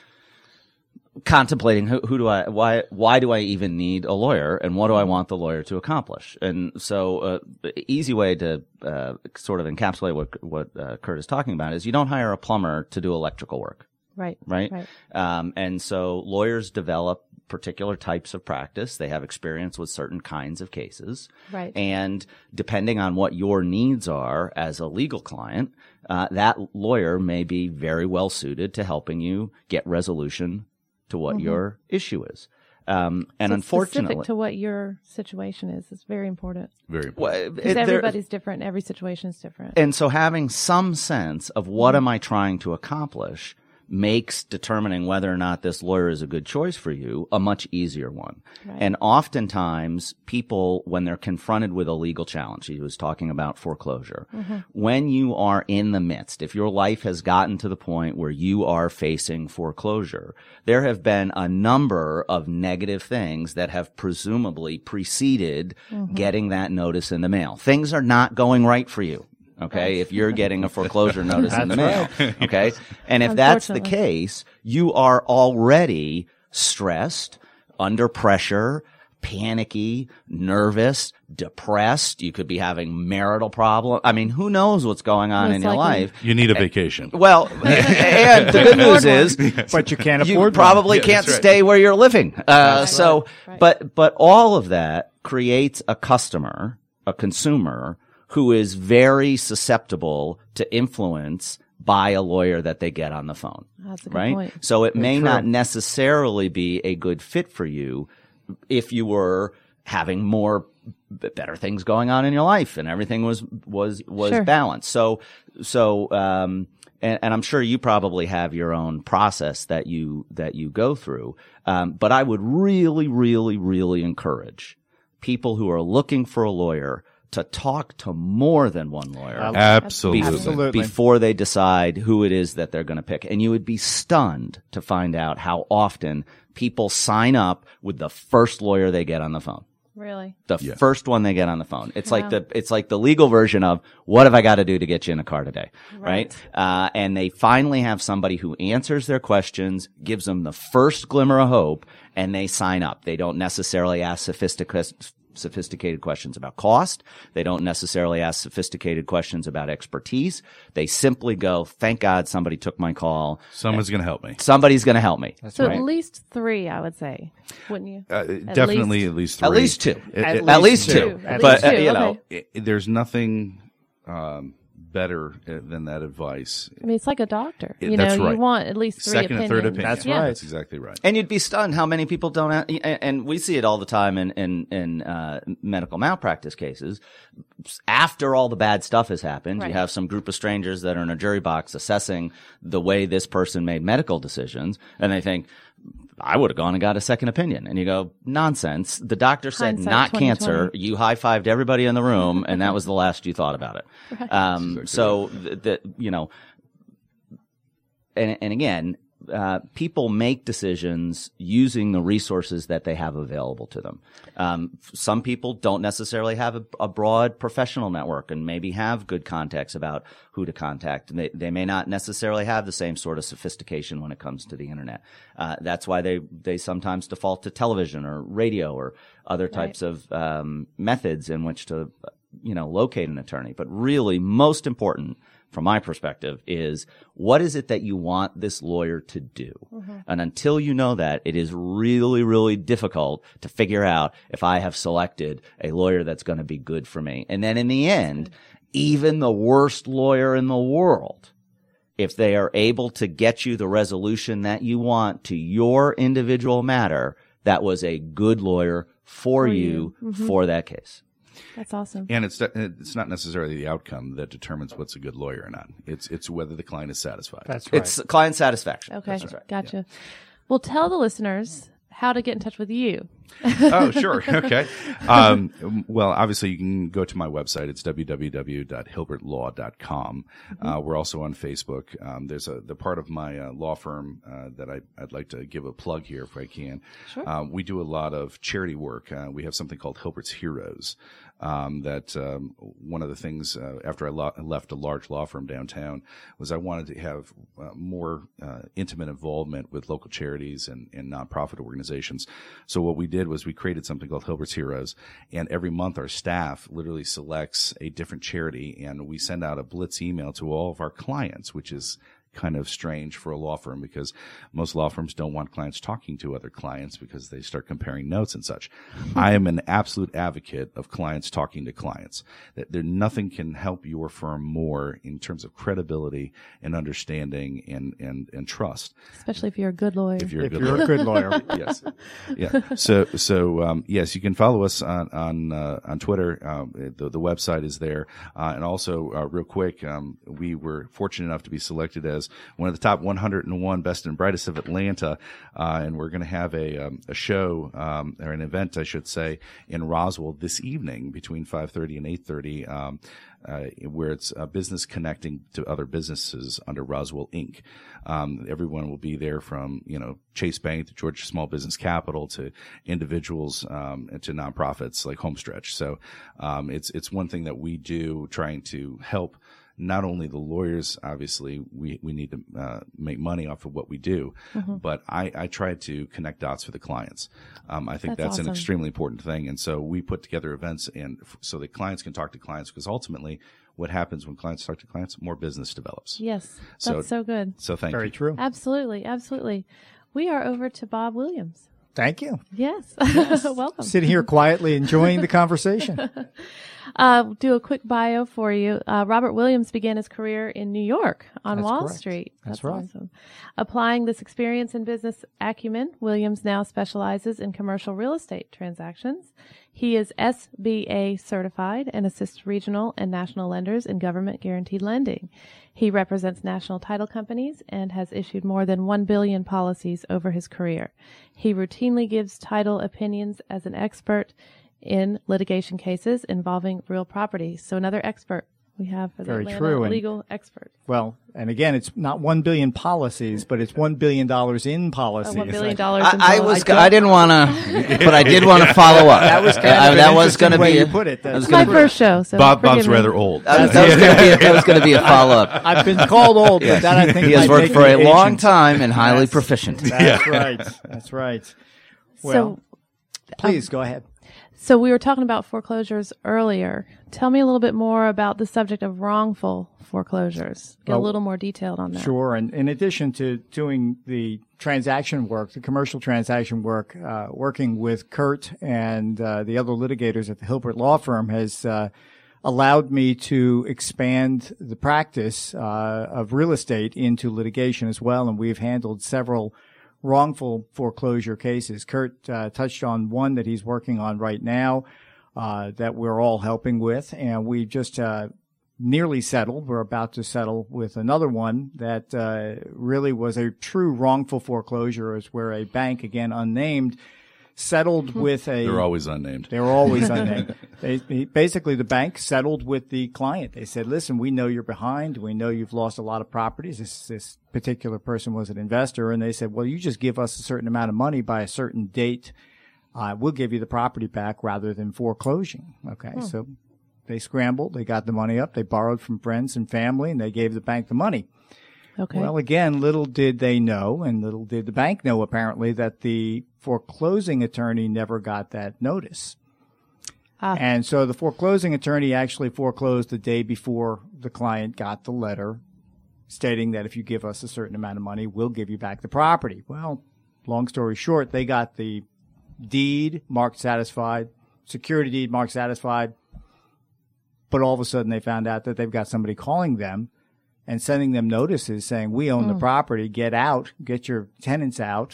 E: contemplating who, who do I, why, why do I even need a lawyer, and what do I want the lawyer to accomplish? And so, uh, the easy way to, uh, sort of encapsulate what, what, uh, Kurt is talking about is you don't hire a plumber to do electrical work.
B: Right.
E: Right.
B: Right.
E: Um, and so lawyers develop particular types of practice. They have experience with certain kinds of cases.
B: Right.
E: And depending on what your needs are as a legal client, uh, that lawyer may be very well suited to helping you get resolution to what
B: Mm-hmm.
E: your issue is. Um, and
B: So
E: unfortunately,
B: specific to what your situation is, it's very important.
C: Very important.
E: well, it-
B: Because
E: there-
B: everybody's different. Every situation is different.
E: and so having some sense of what am I trying to accomplish makes determining whether or not this lawyer is a good choice for you a much easier one.
B: Right.
E: And oftentimes people, when they're confronted with a legal challenge, he was talking about foreclosure,
B: Mm-hmm.
E: when you are in the midst, if your life has gotten to the point where you are facing foreclosure, there have been a number of negative things that have presumably preceded
B: Mm-hmm.
E: getting that notice in the mail. Things are not going right for you. Okay, if you're getting a foreclosure notice in the mail, okay, and if that's the
B: Unfortunately.
E: case, you are already stressed, under pressure, panicky, nervous, depressed. You could be having marital problem. I mean, who knows what's going on
B: Most
E: in your
B: likely.
E: life?
C: You need a vacation.
E: Well, and the good news is
D: But you can't
E: you
D: afford
E: probably
C: Yeah,
E: can't
C: that's right.
E: stay where you're living. Uh, so,
B: Right.
E: but, but all of that creates a customer, a consumer who is very susceptible to influence by a lawyer that they get on the phone.
B: That's a good
E: Right?
B: point.
E: So it may
D: true.
E: not necessarily be a good fit for you if you were having more b- better things going on in your life and everything was was was
B: Sure.
E: balanced. So so um and, and I'm sure you probably have your own process that you that you go through. Um, but I would really, really, really encourage people who are looking for a lawyer to talk to more than one lawyer
C: Absolutely.
D: Absolutely.
E: before they decide who it is that they're going to pick. And you would be stunned to find out how often people sign up with the first lawyer they get on the phone.
B: Really?
E: The
C: Yeah.
E: first one they get on the phone. It's like
B: Wow.
E: the it's like the legal version of what have I got to do to get you in a car today, right?
B: Right.
E: Uh, and they finally have somebody who answers their questions, gives them the first glimmer of hope, and they sign up. They don't necessarily ask sophisticated sophisticated questions about cost. They don't necessarily ask sophisticated questions about expertise. They simply go, "Thank God somebody took my call.
C: Someone's going to help me.
E: Somebody's going to help me."
B: So
E: right?
B: at least three, I would say, wouldn't you?
C: Uh, definitely at least three.
E: At least two.
C: It-
D: At
C: it-
E: At least
D: least
E: two.
D: two.
B: At
E: But
B: least
E: uh,
B: two,
E: you know,
B: okay.
C: it- there's nothing um, better uh, than that advice.
B: I mean, it's like a doctor.
C: Yeah,
B: You know,
C: that's
B: you
C: right.
B: want at least three
C: Second
B: opinions.
C: and third opinion.
D: That's
B: Yeah.
D: right.
C: That's exactly right.
E: And you'd be stunned how many people don't have, and and we see it all the time in, in, in, uh, medical malpractice cases. After all the bad stuff has happened,
B: Right.
E: you have some group of strangers that are in a jury box assessing the way this person made medical decisions, and they think, I would have gone and got a second opinion. And you go, nonsense. The doctor said
B: Hindsight
E: not
B: twenty
E: cancer.
B: twenty.
E: You high-fived everybody in the room, and that was the last you thought about it.
B: Right.
E: Um, so th- that, you know, and, and again, uh, people make decisions using the resources that they have available to them. Um, some people don't necessarily have a, a broad professional network and maybe have good contacts about who to contact. They, they may not necessarily have the same sort of sophistication when it comes to the internet. Uh, that's why they, they sometimes default to television or radio or other types of um, methods in which to, you know, locate an attorney. But really, most important, from my perspective, is what is it that you want this lawyer to do?
B: Mm-hmm.
E: And until you know that, it is really, really difficult to figure out if I have selected a lawyer that's going to be good for me. And then in the end, even the worst lawyer in the world, if they are able to get you the resolution that you want to your individual matter, that was a good lawyer for,
B: For
E: you,
B: you. Mm-hmm.
E: for that case.
B: That's awesome.
C: And it's it's not necessarily the outcome that determines what's a good lawyer or not. It's it's whether the client is satisfied.
D: That's right.
E: It's client satisfaction.
B: Okay,
E: That's right.
B: gotcha. Well, tell the listeners how to get in touch with you.
C: Oh, sure. Okay. Um, well, obviously, you can go to my website. It's w w w dot hilbert law dot com. Uh, we're also on Facebook. Um, there's a the part of my uh, law firm uh, that I, I'd like to give a plug here if I can.
B: Sure.
C: Um, we do a lot of charity work. Uh, we have something called Hilbert's Heroes. Um, that um, one of the things uh, after I lo- left a large law firm downtown was I wanted to have uh, more uh, intimate involvement with local charities and, and nonprofit organizations. So what we did was we created something called Hilbert's Heroes, and every month our staff literally selects a different charity, and we send out a blitz email to all of our clients, which is kind of strange for a law firm because most law firms don't want clients talking to other clients because they start comparing notes and such. I am an absolute advocate of clients talking to clients. That there nothing can help your firm more in terms of credibility and understanding and and and trust.
B: Especially if you're a good lawyer.
C: If you're a
D: If
C: good
D: you're
C: lawyer.
D: a good lawyer.
C: Yes. Yeah. So, so, um, yes, you can follow us on, on, uh, on Twitter. Um, the, the website is there. Uh, and also, uh, real quick, um, we were fortunate enough to be selected as one of the top one hundred one best and brightest of Atlanta. Uh, and we're going to have a, um, a show, um, or an event, I should say, in Roswell this evening between five thirty and eight thirty. Um, Uh, where it's a business connecting to other businesses under Roswell Incorporated. Um, everyone will be there from, you know, Chase Bank to Georgia Small Business Capital to individuals, um, and to nonprofits like Homestretch. So, um, it's, it's one thing that we do trying to help not only the lawyers, obviously, we, we need to uh, make money off of what we do, mm-hmm. but I, I try to connect dots for the clients. Um, I think that's,
B: that's
C: an
B: awesome.
C: extremely important thing. And so we put together events and f- so that clients can talk to clients because ultimately what happens when clients talk to clients, more business develops.
B: Yes, that's
C: So-
B: so good.
C: So thank
D: Very
C: you.
D: true.
B: Absolutely, absolutely. We are over to Bob Williams.
D: Thank you.
B: Yes, welcome.
D: Sitting here quietly enjoying the conversation.
B: Uh, do a quick bio for you. Uh, Robert Williams began his career in New York on
D: That's
B: Wall
D: correct.
B: Street.
D: That's right.
B: Awesome. Applying this experience and business acumen, Williams now specializes in commercial real estate transactions. He is S B A certified and assists regional and national lenders in government guaranteed lending. He represents national title companies and has issued more than one billion policies over his career. He routinely gives title opinions as an expert in litigation cases involving real property. So another expert we have for the
D: Very
B: Atlanta
D: true, and-
B: legal experts.
D: Well, and again, it's not one billion policies, but it's one billion dollars in policies.
B: Oh, one billion dollars. in
E: I, I
B: policies.
E: was. I didn't want to, but I did want to follow up.
D: That was kind
E: Uh,
D: of an
E: that was
D: interesting
E: going to
D: way
E: be.
D: you
E: a-
D: put it.
E: that was
D: That's
B: It's my
E: gonna be-
B: first show, so
C: Bob, Bob's
B: forgive me.
C: rather old.
E: That, that was going to be. A, that was going to be a follow up.
D: I've been called old, but that I think
E: He has
D: might
E: worked
D: make
E: for
D: me
E: a long
D: ancient.
E: time and highly
D: Yes.
E: proficient.
D: That's right. That's right. Well,
B: So,
D: please go ahead.
B: so we were talking about foreclosures earlier. Tell me a little bit more about the subject of wrongful foreclosures. Get
D: Well,
B: a little more detailed on that.
D: Sure. And in addition to doing the transaction work, the commercial transaction work, uh, working with Kurt and uh, the other litigators at the Hilbert Law Firm has uh, allowed me to expand the practice uh, of real estate into litigation as well. And we've handled several wrongful foreclosure cases. Kurt uh, touched on one that he's working on right now uh, that we're all helping with. And we just uh, nearly settled. We're about to settle with another one that uh, really was a true wrongful foreclosure, is where a bank, again unnamed, settled with a.
C: They're always unnamed.
D: They were always unnamed. They, they, basically, the bank settled with the client. They said, listen, we know you're behind. We know you've lost a lot of properties. This, this particular person was an investor. And they said, well, you just give us a certain amount of money by a certain date. Uh, we'll give you the property back rather than foreclosing. Okay.
B: Hmm.
D: So they scrambled. They got the money up. They borrowed from friends and family, and they gave the bank the money.
B: Okay.
D: Well, again, little did they know, and little did the bank know, apparently, that the foreclosing attorney never got that notice.
B: Ah.
D: And so the foreclosing attorney actually foreclosed the day before the client got the letter stating that if you give us a certain amount of money, we'll give you back the property. Well, long story short, they got the deed marked satisfied, security deed marked satisfied, but all of a sudden they found out that they've got somebody calling them and sending them notices saying, we own the property, get out, get your tenants out.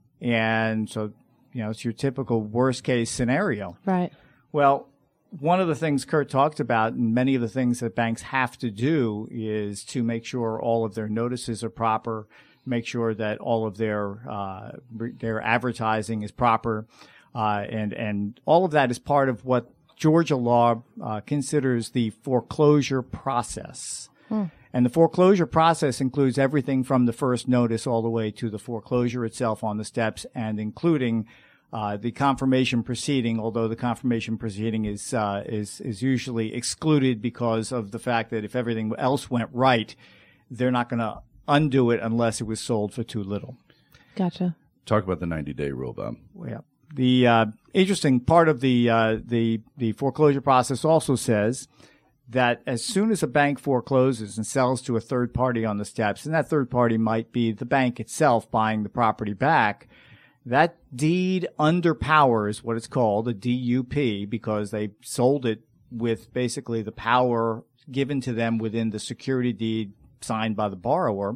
D: And so, you know, it's your typical worst case scenario.
B: Right.
D: Well, one of the things Kurt talked about, and many of the things that banks have to do, is to make sure all of their notices are proper, make sure that all of their uh, their advertising is proper, uh, and and all of that is part of what Georgia law uh, considers the foreclosure process. Hmm. And the foreclosure process includes everything from the first notice all the way to the foreclosure itself on the steps, and including uh, the confirmation proceeding. Although the confirmation proceeding is uh, is is usually excluded because of the fact that if everything else went right, they're not going to undo it unless it was sold for too little.
B: Gotcha.
C: Talk about the ninety-day rule, Bob.
D: Yeah. The uh, interesting part of the uh, the the foreclosure process also says that as soon as a bank forecloses and sells to a third party on the steps, and that third party might be the bank itself buying the property back, that deed underpowers what it's called a D U P, because they sold it with basically the power given to them within the security deed signed by the borrower,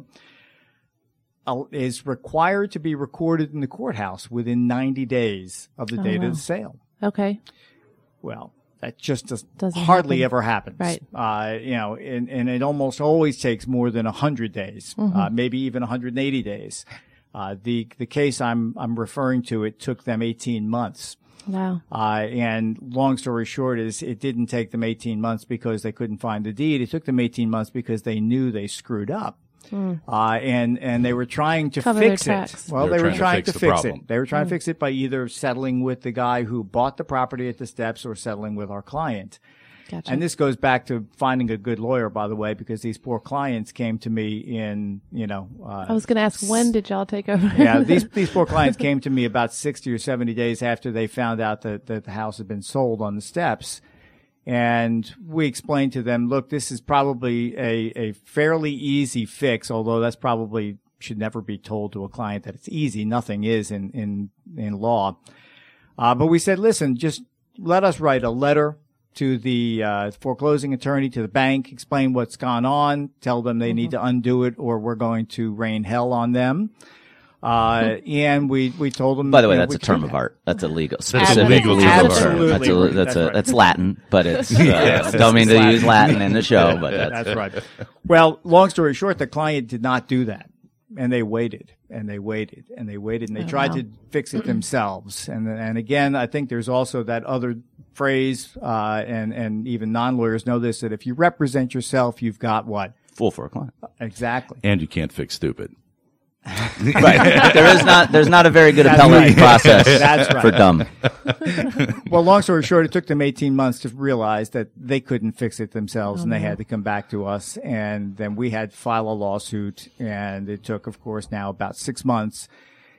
D: uh, is required to be recorded in the courthouse within ninety days of the
B: Oh,
D: date
B: wow.
D: of the sale.
B: Okay.
D: Well, that just does,
B: Doesn't
D: hardly
B: happen.
D: ever happens.
B: Right.
D: Uh, you know, and, and it almost always takes more than one hundred days,
B: Mm-hmm.
D: uh, maybe even one hundred eighty days. Uh, the, the case I'm, I'm referring to, it took them eighteen months.
B: Wow.
D: Uh, and long story short is it didn't take them eighteen months because they couldn't find the deed. It took them eighteen months because they knew they screwed up.
B: Mm.
D: Uh, and, and they were trying to
B: Cover their
D: fix it.
B: tracks.
D: Well,
C: They were
D: they were
C: trying
D: trying
C: to
D: to
C: fix the
D: fix it.
C: problem.
D: They were trying
B: Mm.
D: to fix it by either settling with the guy who bought the property at the steps or settling with our client.
B: Gotcha.
D: And this goes back to finding a good lawyer, by the way, because these poor clients came to me in, you know, uh,
B: I was going to ask, when did y'all take over?
D: yeah, these these poor clients came to me about sixty or seventy days after they found out that, that the house had been sold on the steps. And we explained to them, look, this is probably a, a fairly easy fix, although that's probably should never be told to a client that it's easy. Nothing is in, in, in law. Uh, but we said, listen, just let us write a letter to the uh, foreclosing attorney, to the bank, explain what's gone on, tell them they need to undo it or we're going to rain hell on them. Uh, and we, we told them.
E: By the way,
D: you know,
E: that's
D: we
E: a term
D: could-
E: of art. That's a legal,
C: a
E: specific
C: legal
E: legal,
C: term.
E: term. That's a,
D: Absolutely.
E: that's a,
D: That's
E: that's
D: right.
E: Latin, but it's, uh,
C: Yes,
E: don't mean
D: it's
E: to
D: Latin.
E: use Latin in the show, but that's,
D: That's right. Well, long story short, the client did not do that. And they waited and they waited and they waited and they
B: Oh,
D: tried
B: wow.
D: to fix it themselves. And, and again, I think there's also that other phrase, uh, and, and even non-lawyers know this, that if you represent yourself, you've got what?
E: full for a client.
D: Exactly.
C: And you can't fix stupid.
E: Right. There is not, there's not a very good
D: That's
E: appellate
D: right.
E: process
D: That's right.
E: for dumb.
D: Well, long story short, it took them eighteen months to realize that they couldn't fix it themselves
B: Oh,
D: and they
B: no.
D: had to come back to us. And then we had to file a lawsuit, and it took, of course, now about six months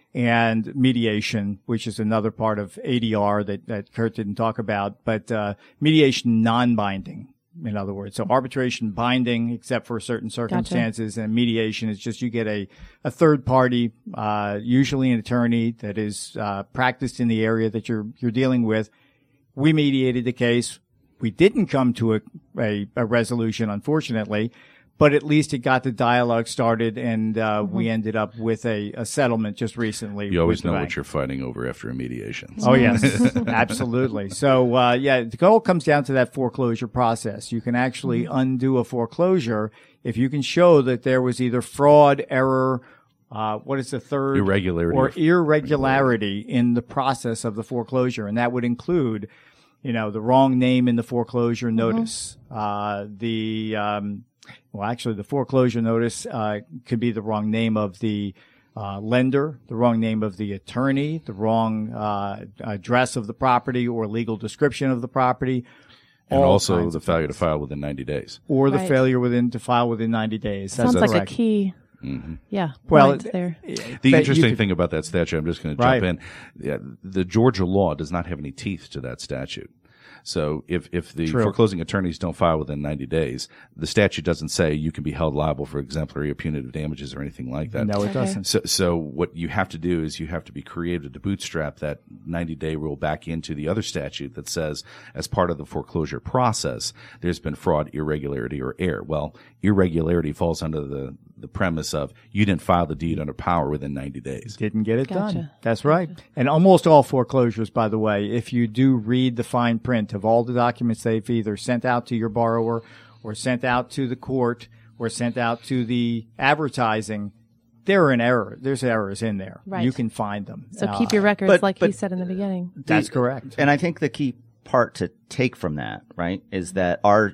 D: and mediation, which is another part of A D R that, that Kurt didn't talk about, but, uh, mediation non-binding. In other words, so arbitration binding, except for certain circumstances, and mediation is just you get a, a third party, uh, usually an attorney that is uh, practiced in the area that you're you're dealing with. We mediated the case. We didn't come to a, a, a resolution, unfortunately, but at least it got the dialogue started, and uh,
B: Mm-hmm.
D: we ended up with a, a settlement just recently.
C: You always
D: with the
C: know
D: bank.
C: what you're fighting over after a mediation.
D: Oh, yes, absolutely. So, uh, yeah, the goal comes down to that foreclosure process. You can actually undo a foreclosure if you can show that there was either fraud, error, uh, what is the third?
C: Irregularity.
D: Or irregularity in the process of the foreclosure. And that would include, you know, the wrong name in the foreclosure notice, uh, the, um, well, actually, the foreclosure notice uh, could be the wrong name of the uh, lender, the wrong name of the attorney, the wrong uh, address of the property or legal description of the property,
C: And
D: all
C: also
D: kinds
C: the
D: of
C: failure to
D: things.
C: file within ninety days.
D: or the
B: Right.
D: failure within to file within ninety days. That's
B: Sounds like
D: correct.
B: a key.
C: Mm-hmm.
B: Yeah.
D: Well,
B: point there.
C: The
D: That you
C: interesting
D: could-
C: thing about that statute, I'm just going to
D: Right.
C: jump in. Yeah, the Georgia law does not have any teeth to that statute. So if, if the
D: True.
C: foreclosing attorneys don't file within ninety days, the statute doesn't say you can be held liable for exemplary or punitive damages or anything like that.
D: No, it
B: Okay.
D: doesn't.
C: So, so what you have to do is you have to be creative to bootstrap that ninety day rule back into the other statute that says, as part of the foreclosure process, there's been fraud, irregularity, or error. Well, irregularity falls under the, the premise of you didn't file the deed under power within ninety days.
D: Didn't get it
B: Gotcha.
D: done. That's right. And almost all foreclosures, by the way, if you do read the fine print of all the documents they've either sent out to your borrower or sent out to the court or sent out to the advertising, they're in error. There's errors in there.
B: Right.
D: You can find them.
B: So
D: Uh,
B: keep your records,
E: but-
B: like he
E: but-
B: said in the beginning.
D: That's correct.
E: And I think the key part to take from that, right, is that our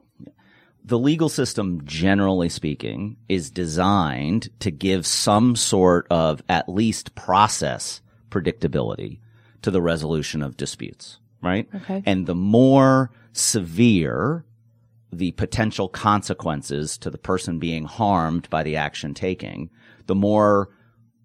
E: the legal system, generally speaking, is designed to give some sort of at least process predictability to the resolution of disputes, right?
B: Okay.
E: And the more severe the potential consequences to the person being harmed by the action taking, the more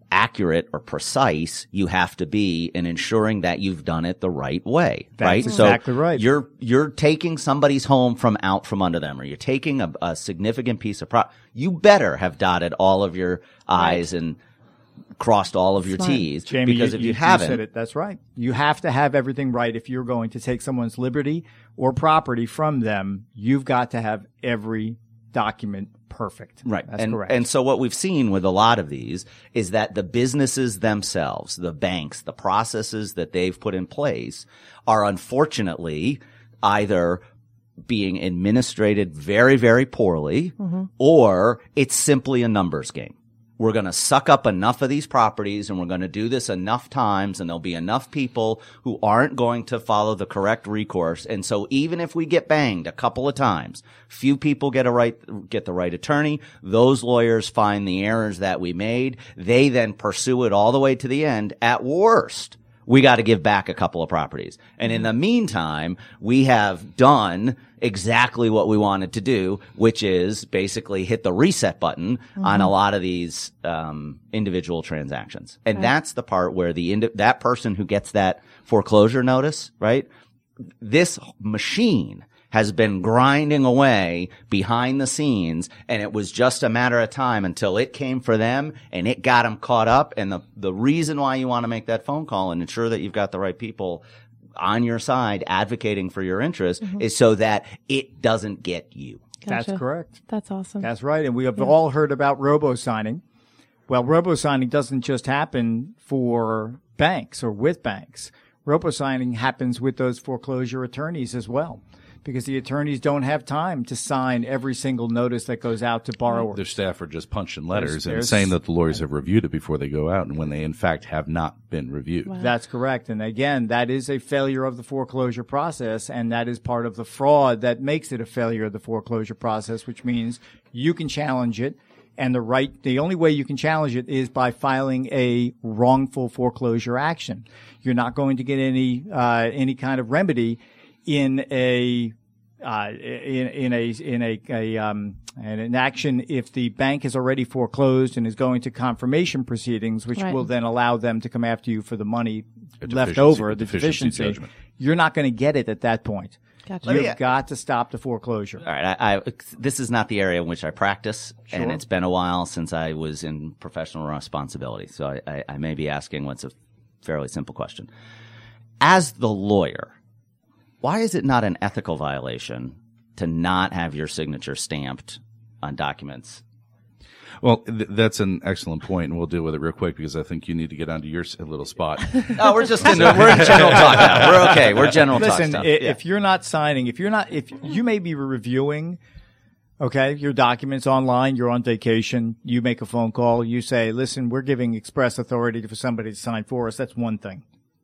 E: accurate or precise you have to be in ensuring that you've done it the right way,
D: That's
E: right?
D: exactly
E: so
D: right.
E: You're you're taking somebody's home from out from under them, or you're taking a, a significant piece of property. You better have dotted all of your I's
B: Right.
E: and crossed all of your
B: Smart.
E: T's.
D: Jamie,
E: because
D: you,
E: if you,
D: you
E: haven't,
D: said it. That's right. You have to have everything right if you're going to take someone's liberty or property from them. You've got to have every document perfect.
E: Right.
D: That's
E: and,
D: correct.
E: And so what we've seen with a lot of these is that the businesses themselves, the banks, the processes that they've put in place are unfortunately either being administrated very, very poorly, mm-hmm. or it's simply a numbers game. We're going to suck up enough of these properties, and we're going to do this enough times, and there'll be enough people who aren't going to follow the correct recourse. And so even if we get banged a couple of times, few people get a right, get the right attorney. Those lawyers find the errors that we made. They then pursue it all the way to the end. At worst, we got to give back a couple of properties. And in the meantime, we have done exactly what we wanted to do, which is basically hit the reset button mm-hmm. on a lot of these um individual transactions. And
B: right.
E: that's the part where the indi- that person who gets that foreclosure notice, right? This machine has been grinding away behind the scenes, and it was just a matter of time until it came for them and it got them caught up. And the, the reason why you want to make that phone call and ensure that you've got the right people on your side advocating for your interests mm-hmm. is so that it doesn't get you.
B: Gotcha.
D: That's correct.
B: That's awesome.
D: That's right. And we have
B: yeah.
D: all heard about robo-signing. Well, robo-signing doesn't just happen for banks or with banks. Robo-signing happens with those foreclosure attorneys as well, because the attorneys don't have time to sign every single notice that goes out to borrowers.
C: Their staff are just punching letters
D: There's-
C: and
D: there's-
C: saying that the lawyers have reviewed it before they go out, and when they in fact have not been reviewed.
B: Wow.
D: That's correct. And again, that is a failure of the foreclosure process, and that is part of the fraud that makes it a failure of the foreclosure process, which means you can challenge it. And the right, the only way you can challenge it is by filing a wrongful foreclosure action. You're not going to get any, uh, any kind of remedy in a, uh, in, in a, in a, a, um, and an action if the bank has already foreclosed and is going to confirmation proceedings, which
B: Right.
D: will then allow them to come after you for the money
C: A
D: left
C: deficiency-
D: over,
C: a
D: the
C: deficiency
D: deficiency.
C: judgment.
D: You're not going to get it at that point.
B: Gotcha.
D: You've
E: me-
D: got to stop the foreclosure.
E: All right. I, I, this is not the area in which I practice, and
D: Sure.
E: it's been a while since I was in professional responsibility. So I, I, I may be asking what's a fairly simple question. As the lawyer, why is it not an ethical violation to not have your signature stamped on documents?
C: Well, th- that's an excellent point, and we'll deal with it real quick because I think you need to get onto your s- little spot.
E: Oh, we're just in, we're in general talk now. We're okay. We're general talk
D: Listen,
E: stuff.
D: i- if you're not signing, if you're not, if you may be reviewing, okay, your documents online, you're on vacation, you make a phone call, you say, listen, we're giving express authority for somebody to sign for us. That's one thing.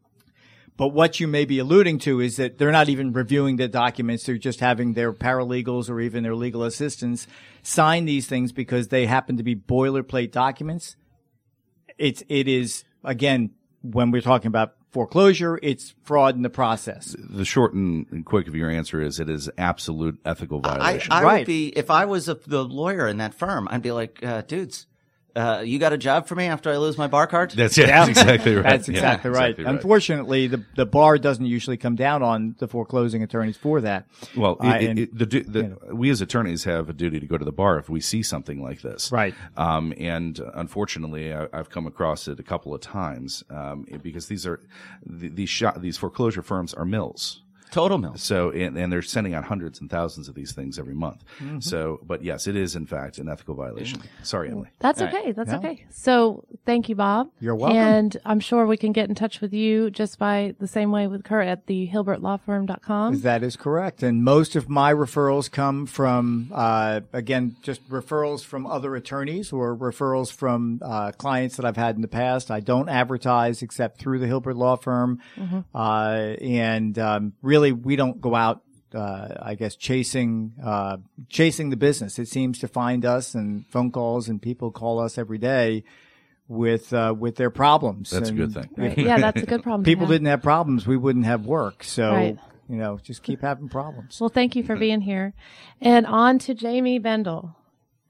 D: But what you may be alluding to is that they're not even reviewing the documents. They're just having their paralegals or even their legal assistants sign these things because they happen to be boilerplate documents. It's, it is, again, when we're talking about foreclosure, it's fraud in the process.
C: The short and quick of your answer is it is absolute ethical
E: I,
C: violation.
E: I
D: Right.
E: would be, if I was a, the lawyer in that firm, I'd be like, uh, dudes, uh, you got a job for me after I lose my bar card?
C: That's, yeah, that's exactly right.
D: That's
C: Yeah,
D: exactly, right.
C: exactly right.
D: Unfortunately, the the bar doesn't usually come down on the foreclosing attorneys for that.
C: Well,
D: Uh,
C: it,
D: and-
C: it, the, du- the,
D: you know.
C: we as attorneys have a duty to go to the bar if we see something like this.
D: Right.
C: Um, and uh, unfortunately, I, I've come across it a couple of times um, because these are the, these shop, these foreclosure firms are mills.
E: Total mills.
C: So, and, and they're sending out hundreds and thousands of these things every month.
D: Mm-hmm.
C: So, but yes, it is in fact an ethical violation. Sorry, Emily.
B: That's
E: All right.
B: okay. That's
D: Yeah.
B: okay. So thank you, Bob.
D: You're welcome.
B: And I'm sure we can get in touch with you just by the same way with Kurt at the hilbert law firm dot com.
D: That is correct. And most of my referrals come from, uh, again, just referrals from other attorneys or referrals from uh, clients that I've had in the past. I don't advertise except through the Hilbert Law Firm.
B: Mm-hmm.
D: Uh, and um, really, we don't go out, uh, I guess, chasing uh, chasing the business. It seems to find us, and phone calls and people call us every day with uh, with their problems.
C: That's a
D: And
C: good thing.
B: Right. Yeah, that's a good problem. to
D: People
B: have.
D: didn't have problems, we wouldn't have work. So,
B: Right.
D: you know, just keep having problems.
B: Well, thank you for being here. And on to Jamie Bendel.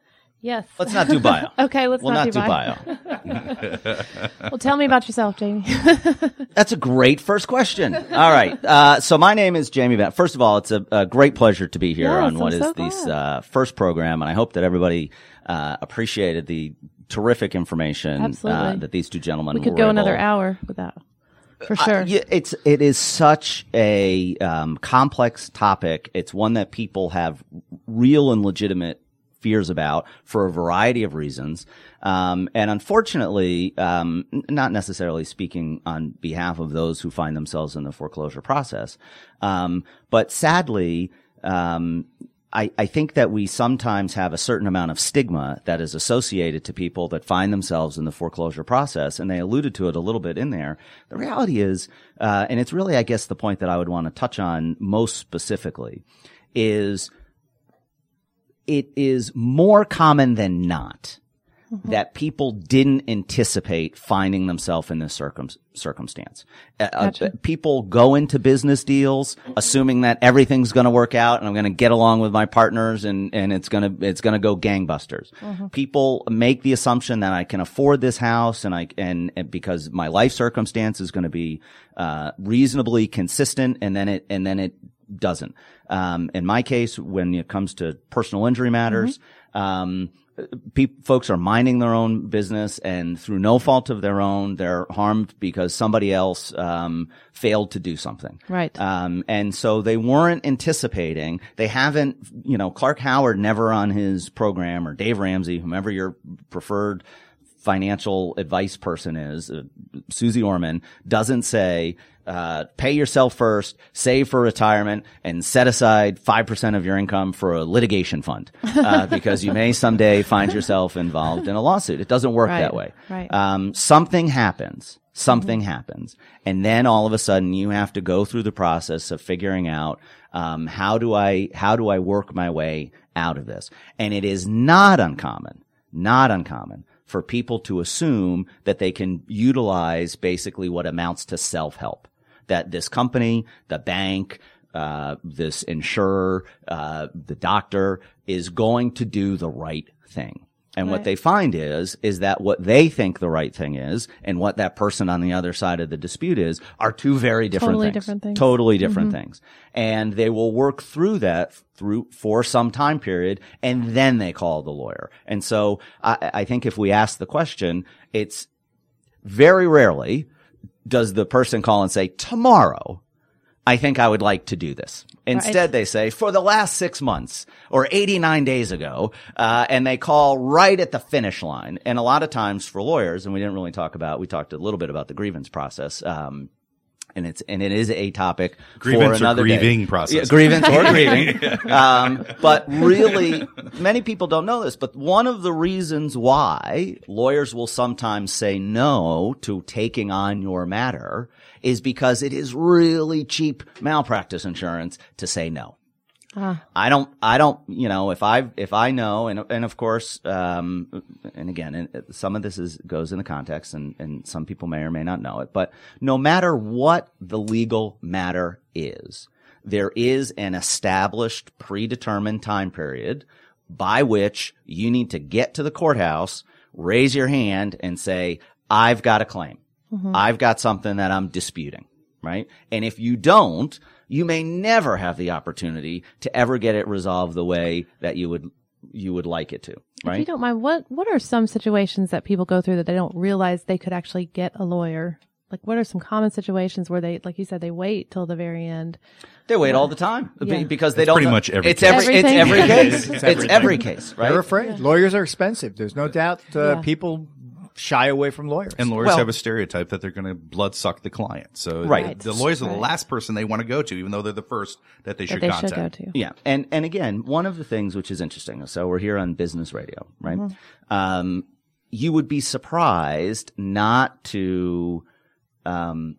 B: Yes.
E: Let's not do bio.
B: Okay, let's
E: we'll
B: not,
E: not
B: do
E: do
B: bio.
E: bio.
B: Well, tell me about yourself, Jamie.
E: That's a great first question. All right. Uh, so my name is Jamie Bennett. First of all, it's a, a great pleasure to be here
B: Yes,
E: on what
B: I'm
E: is
B: so
E: this
B: glad.
E: uh, first program, and I hope that everybody uh, appreciated the terrific information uh,
B: Absolutely.
E: that these two gentlemen
B: We could
E: were
B: go
E: able-
B: another hour with that, for sure.
E: Uh, yeah, it's it is such a um, complex topic. It's one that people have real and legitimate fears about for a variety of reasons. Um, and unfortunately, um, n- not necessarily speaking on behalf of those who find themselves in the foreclosure process, um, but sadly, um, I, I think that we sometimes have a certain amount of stigma that is associated to people that find themselves in the foreclosure process, and they alluded to it a little bit in there. The reality is, uh, and it's really, I guess, the point that I would want to touch on most specifically, is it is more common than not mm-hmm. that people didn't anticipate finding themselves in this circum- circumstance.
B: Gotcha.
E: Uh, people go into business deals assuming that everything's going to work out and I'm going to get along with my partners and, and it's going to, it's going to go gangbusters. Mm-hmm. People make the assumption that I can afford this house and I, and, and because my life circumstance is going to be, uh, reasonably consistent and then it, and then it doesn't. Um, in my case, when it comes to personal injury matters, mm-hmm. um, Pe- folks are minding their own business, and through no fault of their own, they're harmed because somebody else um, failed to do something.
B: Right.
E: Um, and so they weren't anticipating. They haven't, you know, Clark Howard never on his program, or Dave Ramsey, whomever your preferred financial advice person is, uh, Susie Orman, doesn't say, uh, pay yourself first, save for retirement, and set aside five percent of your income for a litigation fund, uh, because you may someday find yourself involved in a lawsuit. It doesn't work
B: Right,
E: that way.
B: right.
E: Um, something happens. Something mm-hmm. happens. And then all of a sudden you have to go through the process of figuring out, um, how do I, how do I work my way out of this? And it is not uncommon, not uncommon for people to assume that they can utilize basically what amounts to self-help. That this company, the bank, uh, this insurer, uh, the doctor is going to do the right thing. And
B: Right.
E: what they find is, is that what they think the right thing is and what that person on the other side of the dispute is are two very different
B: Totally
E: things.
B: different things.
E: Totally different
B: Mm-hmm.
E: things. And they will work through that through for some time period, and then they call the lawyer. And so I, I think if we ask the question, it's very rarely does the person call and say, tomorrow, I think I would like to do this. Instead,
B: Right.
E: they say, for the last six months or eighty-nine days ago, uh, and they call right at the finish line. And a lot of times for lawyers, and we didn't really talk about, we talked a little bit about the grievance process, um, and it's, and it is a topic
C: Grievance
E: for
C: or
E: another day.
C: grieving process.
E: Yeah, grievance or grieving. Um, but really, many people don't know this, but one of the reasons why lawyers will sometimes say no to taking on your matter is because it is really cheap malpractice insurance to say no.
B: Ah.
E: I don't, I don't, you know, if I, if I know, and, and of course, um, and again, and some of this is, goes in the context and, and some people may or may not know it, but no matter what the legal matter is, there is an established predetermined time period by which you need to get to the courthouse, raise your hand and say, I've got a claim. Mm-hmm. I've got something that I'm disputing, right? And if you don't, you may never have the opportunity to ever get it resolved the way that you would you would like it to, right?
B: If you don't mind, what what are some situations that people go through that they don't realize they could actually get a lawyer? Like, what are some common situations where they, like you said, they wait till the very end?
E: They wait all the time
B: Yeah.
E: be- because they
C: It's
E: don't.
C: pretty
E: know-
C: much every
E: it's
C: case.
E: every it's
B: Everything.
E: every case.
D: It's
E: It's every case, right?
D: They're afraid. Lawyers are expensive. There's no doubt uh,
B: Yeah.
D: people shy away from lawyers.
C: And lawyers
E: Well-
C: have a stereotype that they're going to blood suck the client. So
E: Right.
C: the, the lawyers are the
B: Right.
C: last person they want to go to, even though they're the first that they
B: That
C: should
B: they
C: contact.
B: should go to.
E: Yeah, and and again, one of the things which is interesting. So we're here on business radio, right?
B: Mm-hmm.
E: Um, you would be surprised not to, um,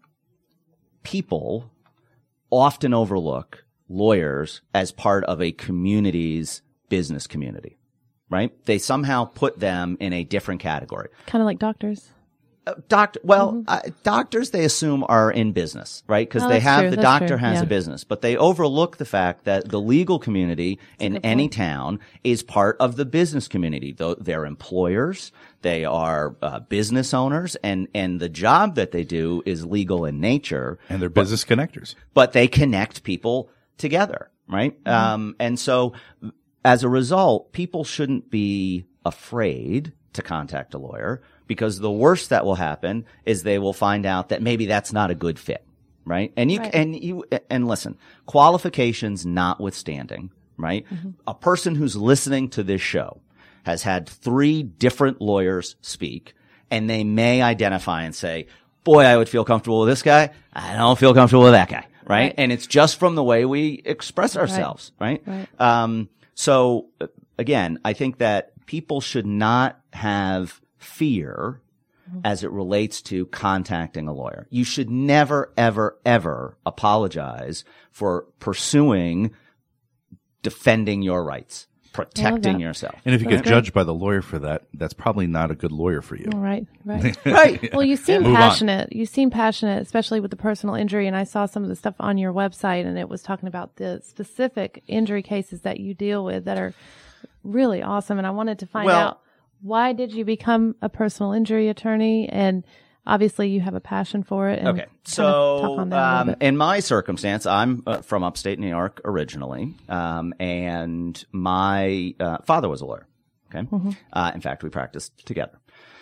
E: people often overlook lawyers as part of a community's business community, right? They somehow put them in a different category.
B: Kind of like doctors.
E: Uh, doctor, well,
B: Mm-hmm.
E: uh, doctors they assume are in business, right? Because
B: Oh,
E: they
B: that's
E: have
B: true.
E: the
B: That's
E: doctor
B: true.
E: has
B: Yeah.
E: a business, but they overlook the fact that the legal community in
B: good
E: any
B: point.
E: town is part of the business community. Though they're employers, they are uh, business owners, and and the job that they do is legal in nature,
C: And they're business connectors.
E: but they connect people together, right?
B: Mm-hmm.
E: Um, and so as a result, people shouldn't be afraid to contact a lawyer, because the worst that will happen is they will find out that maybe that's not a good fit, right? And you,
B: Right.
E: and you, and listen, qualifications notwithstanding, right?
B: Mm-hmm.
E: A person who's listening to this show has had three different lawyers speak, and they may identify and say, boy, I would feel comfortable with this guy. I don't feel comfortable with that guy, right?
B: Right.
E: And it's just from the way we express ourselves, right?
B: Right.
E: Um, so uh, again, I think that people should not have fear as it relates to contacting a lawyer. You should never, ever, ever apologize for pursuing defending your rights, protecting
B: that.
E: yourself.
C: And if you
B: That's
C: get
B: great.
C: judged by the lawyer for that, that's probably not a good lawyer for you.
B: All right, right.
E: Right.
B: Well, you seem
C: Move on.
B: passionate. You seem passionate, especially with the personal injury. And I saw some of the stuff on your website, and it was talking about the specific injury cases that you deal with that are really awesome. And I wanted to find
E: Well-
B: out, why did you become a personal injury attorney? And obviously, you have a passion for it. And
E: Okay.
B: kind of
E: So,
B: talk on that a
E: um,
B: little bit.
E: in my circumstance, I'm uh, from upstate New York originally, um, and my uh, father was a lawyer. Okay.
B: Mm-hmm.
E: Uh, in fact, we practiced together.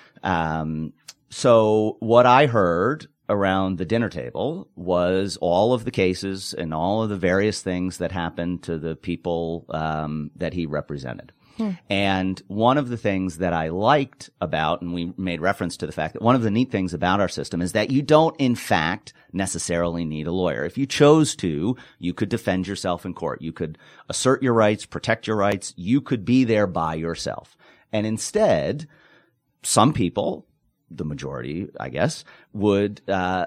E: Um, so what I heard around the dinner table was all of the cases and all of the various things that happened to the people um, that he represented. And one of the things that I liked about, and we made reference to the fact that one of the neat things about our system is that you don't, in fact, necessarily need a lawyer. If you chose to, you could defend yourself in court. You could assert your rights, protect your rights. You could be there by yourself. And instead, some people, the majority, I guess, would uh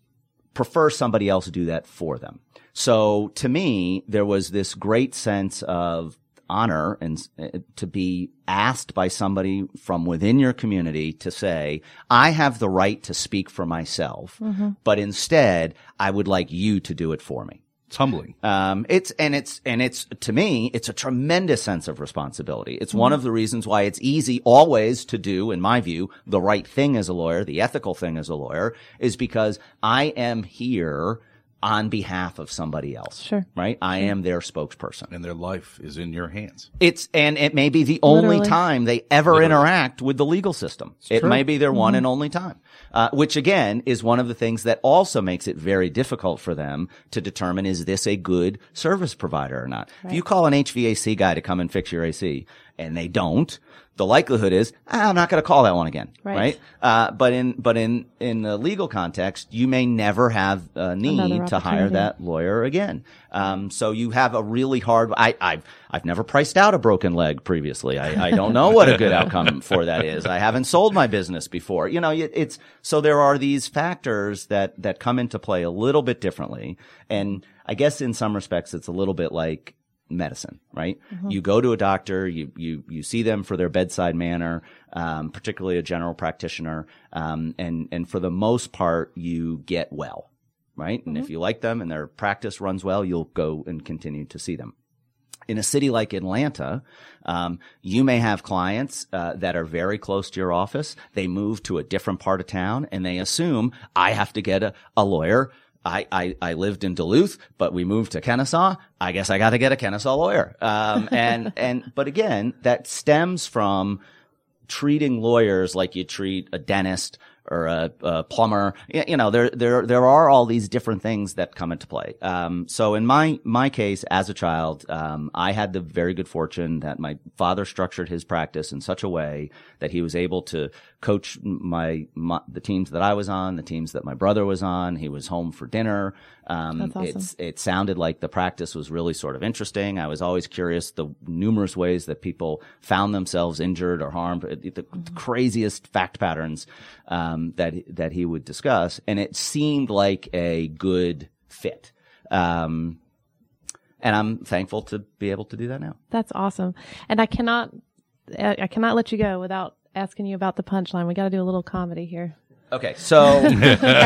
E: prefer somebody else do that for them. So to me, there was this great sense of honor and uh, to be asked by somebody from within your community to say, I have the right to speak for myself,
B: Mm-hmm.
E: but instead I would like you to do it for me.
C: It's humbling.
E: Um, it's, and it's, and it's, to me, it's a tremendous sense of responsibility. It's one of the reasons why it's easy always to do, in my view, the right thing as a lawyer, the ethical thing as a lawyer, is because I am here on behalf of somebody else.
B: Sure.
E: Right? I am their spokesperson.
C: And their life is in your hands.
E: It's, and it may be the only
B: Literally.
E: time they ever interact with the legal system. It
D: true.
E: may be their one and only time. Uh, which again is one of the things that also makes it very difficult for them to determine, is this a good service provider or not? If you call an H V A C guy to come and fix your A C and they don't, the likelihood is, ah, I'm not going to call that one again.
B: Right.
E: Right. Uh, but in, but in, in the legal context, you may never have a need
B: Another
E: to hire
B: opportunity.
E: that lawyer again. Um, so you have a really hard, I, I've, I've never priced out a broken leg previously. I, I don't know what a good outcome for that is. I haven't sold my business before. You know, it, it's, so there are these factors that, that come into play a little bit differently. And I guess in some respects, it's a little bit like medicine, right?
B: Mm-hmm.
E: You go to a doctor, you, you, you see them for their bedside manner, um, particularly a general practitioner. Um, and, and for the most part, you get well, right? And if you like them and their practice runs well, you'll go and continue to see them. In a city like Atlanta, um, you may have clients uh, that are very close to your office. They move to a different part of town and they assume, I have to get a, a lawyer. I, I, I lived in Duluth, but we moved to Kennesaw. I guess I got to get a Kennesaw lawyer. Um, and, and, but again, that stems from treating lawyers like you treat a dentist or a, a plumber. You, you know, there, there, there are all these different things that come into play. Um, so in my, my case, as a child, um, I had the very good fortune that my father structured his practice in such a way that he was able to coach my, my the teams that I was on, the teams that my brother was on. He was home for dinner. Um,
B: That's awesome.
E: it's, it sounded like the practice was really sort of interesting. I was always curious the numerous ways that people found themselves injured or harmed, the, the craziest fact patterns, um, that, that he would discuss. And it seemed like a good fit. Um, and I'm thankful to be able to do that now.
B: That's awesome. And I cannot, I I cannot let you go without asking you about the punchline. We got to do a little comedy here.
E: Okay, so
C: Save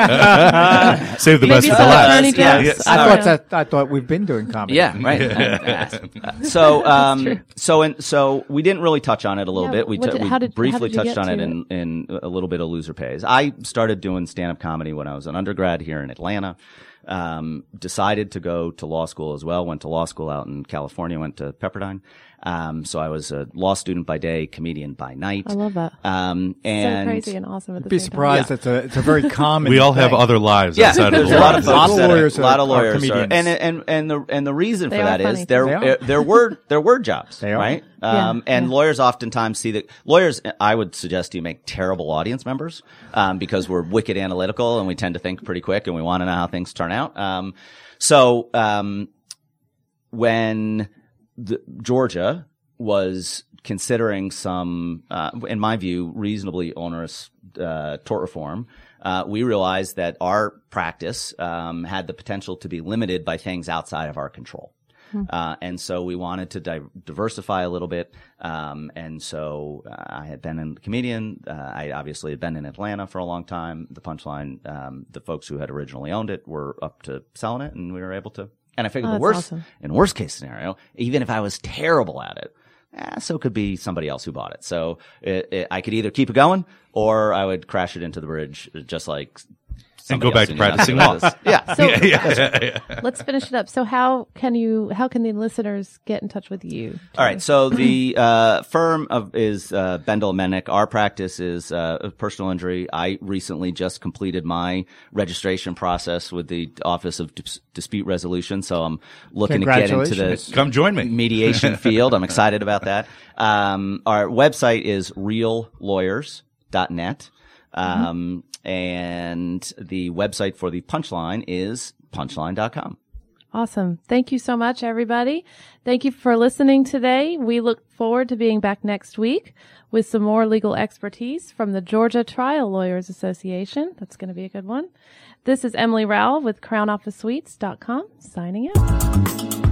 C: the
B: Maybe
C: best for
B: some
C: last.
B: attorney
E: Yeah,
B: jokes.
E: yes.
D: I
B: don't
D: thought
B: know.
D: that I thought we've been doing comedy.
E: yeah, right. so, um, so and so we didn't really touch on it a little
B: Yeah,
E: bit. We,
B: what
E: t-
B: did-
E: we
B: how did- how
E: briefly
B: did you
E: touched
B: get
E: on it
B: to
E: in, in a little bit of Loser Pays. I started doing stand-up comedy when I was an undergrad here in Atlanta. Um, decided to go to law school as well. Went to law school out in California. Went to Pepperdine. Um, so I was a law student by day, comedian by night.
B: I love that.
E: Um, and
B: so crazy and awesome at the
D: Be
B: same
D: surprised.
E: Yeah.
D: It's a it's a very common.
C: We all have
D: thing.
C: other lives
E: Yeah,
C: outside of
E: there's
C: the
E: a lot of
C: law.
D: A lot
E: folks
D: of
E: that are-
D: lawyers
E: a lot
D: are-
E: of
D: are
E: lawyers
D: comedians.
E: and and and the and the reason
B: They
E: for
B: are
E: that
B: funny,
E: is there
D: too. They
E: there,
D: are.
E: there were there were jobs,
D: They are.
E: right?
B: Yeah,
E: Um, and
B: yeah.
E: lawyers oftentimes see that lawyers. I would suggest you make terrible audience members um, because we're wicked analytical and we tend to think pretty quick and we want to know how things turn out. Um, so um, when the, Georgia was considering some, uh, in my view, reasonably onerous uh, tort reform, uh, we realized that our practice um, had the potential to be limited by things outside of our control. Uh, and so we wanted to di- diversify a little bit. Um, and so uh, I had been a comedian. Uh, I obviously had been in Atlanta for a long time. The Punchline, um, the folks who had originally owned it were up to selling it, and we were able to. And I figured
B: Oh,
E: the
B: that's
E: worst,
B: awesome.
E: in worst case scenario, even if I was terrible at it, eh, so could be somebody else who bought it. So it, it, I could either keep it going or I would crash it into the bridge, just like.
C: And go
E: somebody
C: back
E: else
C: to
E: who
C: practicing
E: knew how to do this. Yeah.
B: So let's finish it up. So how can you, how can the listeners get in touch with you?
E: All right. So the uh, firm of is uh, Bendel Mennick. Our practice is uh, personal injury. I recently just completed my registration process with the Office of Dis- Dispute Resolution. So I'm looking to get into
D: Congratulations.
E: the
C: Come join me.
E: mediation field. I'm excited about that. Um, our website is real lawyers dot net. Um, and the website for the Punchline is punchline dot com.
B: Awesome. Thank you so much, everybody. Thank you for listening today. We look forward to being back next week with some more legal expertise from the Georgia Trial Lawyers Association. That's going to be a good one. This is Emily Rowell with crown office suites dot com signing out.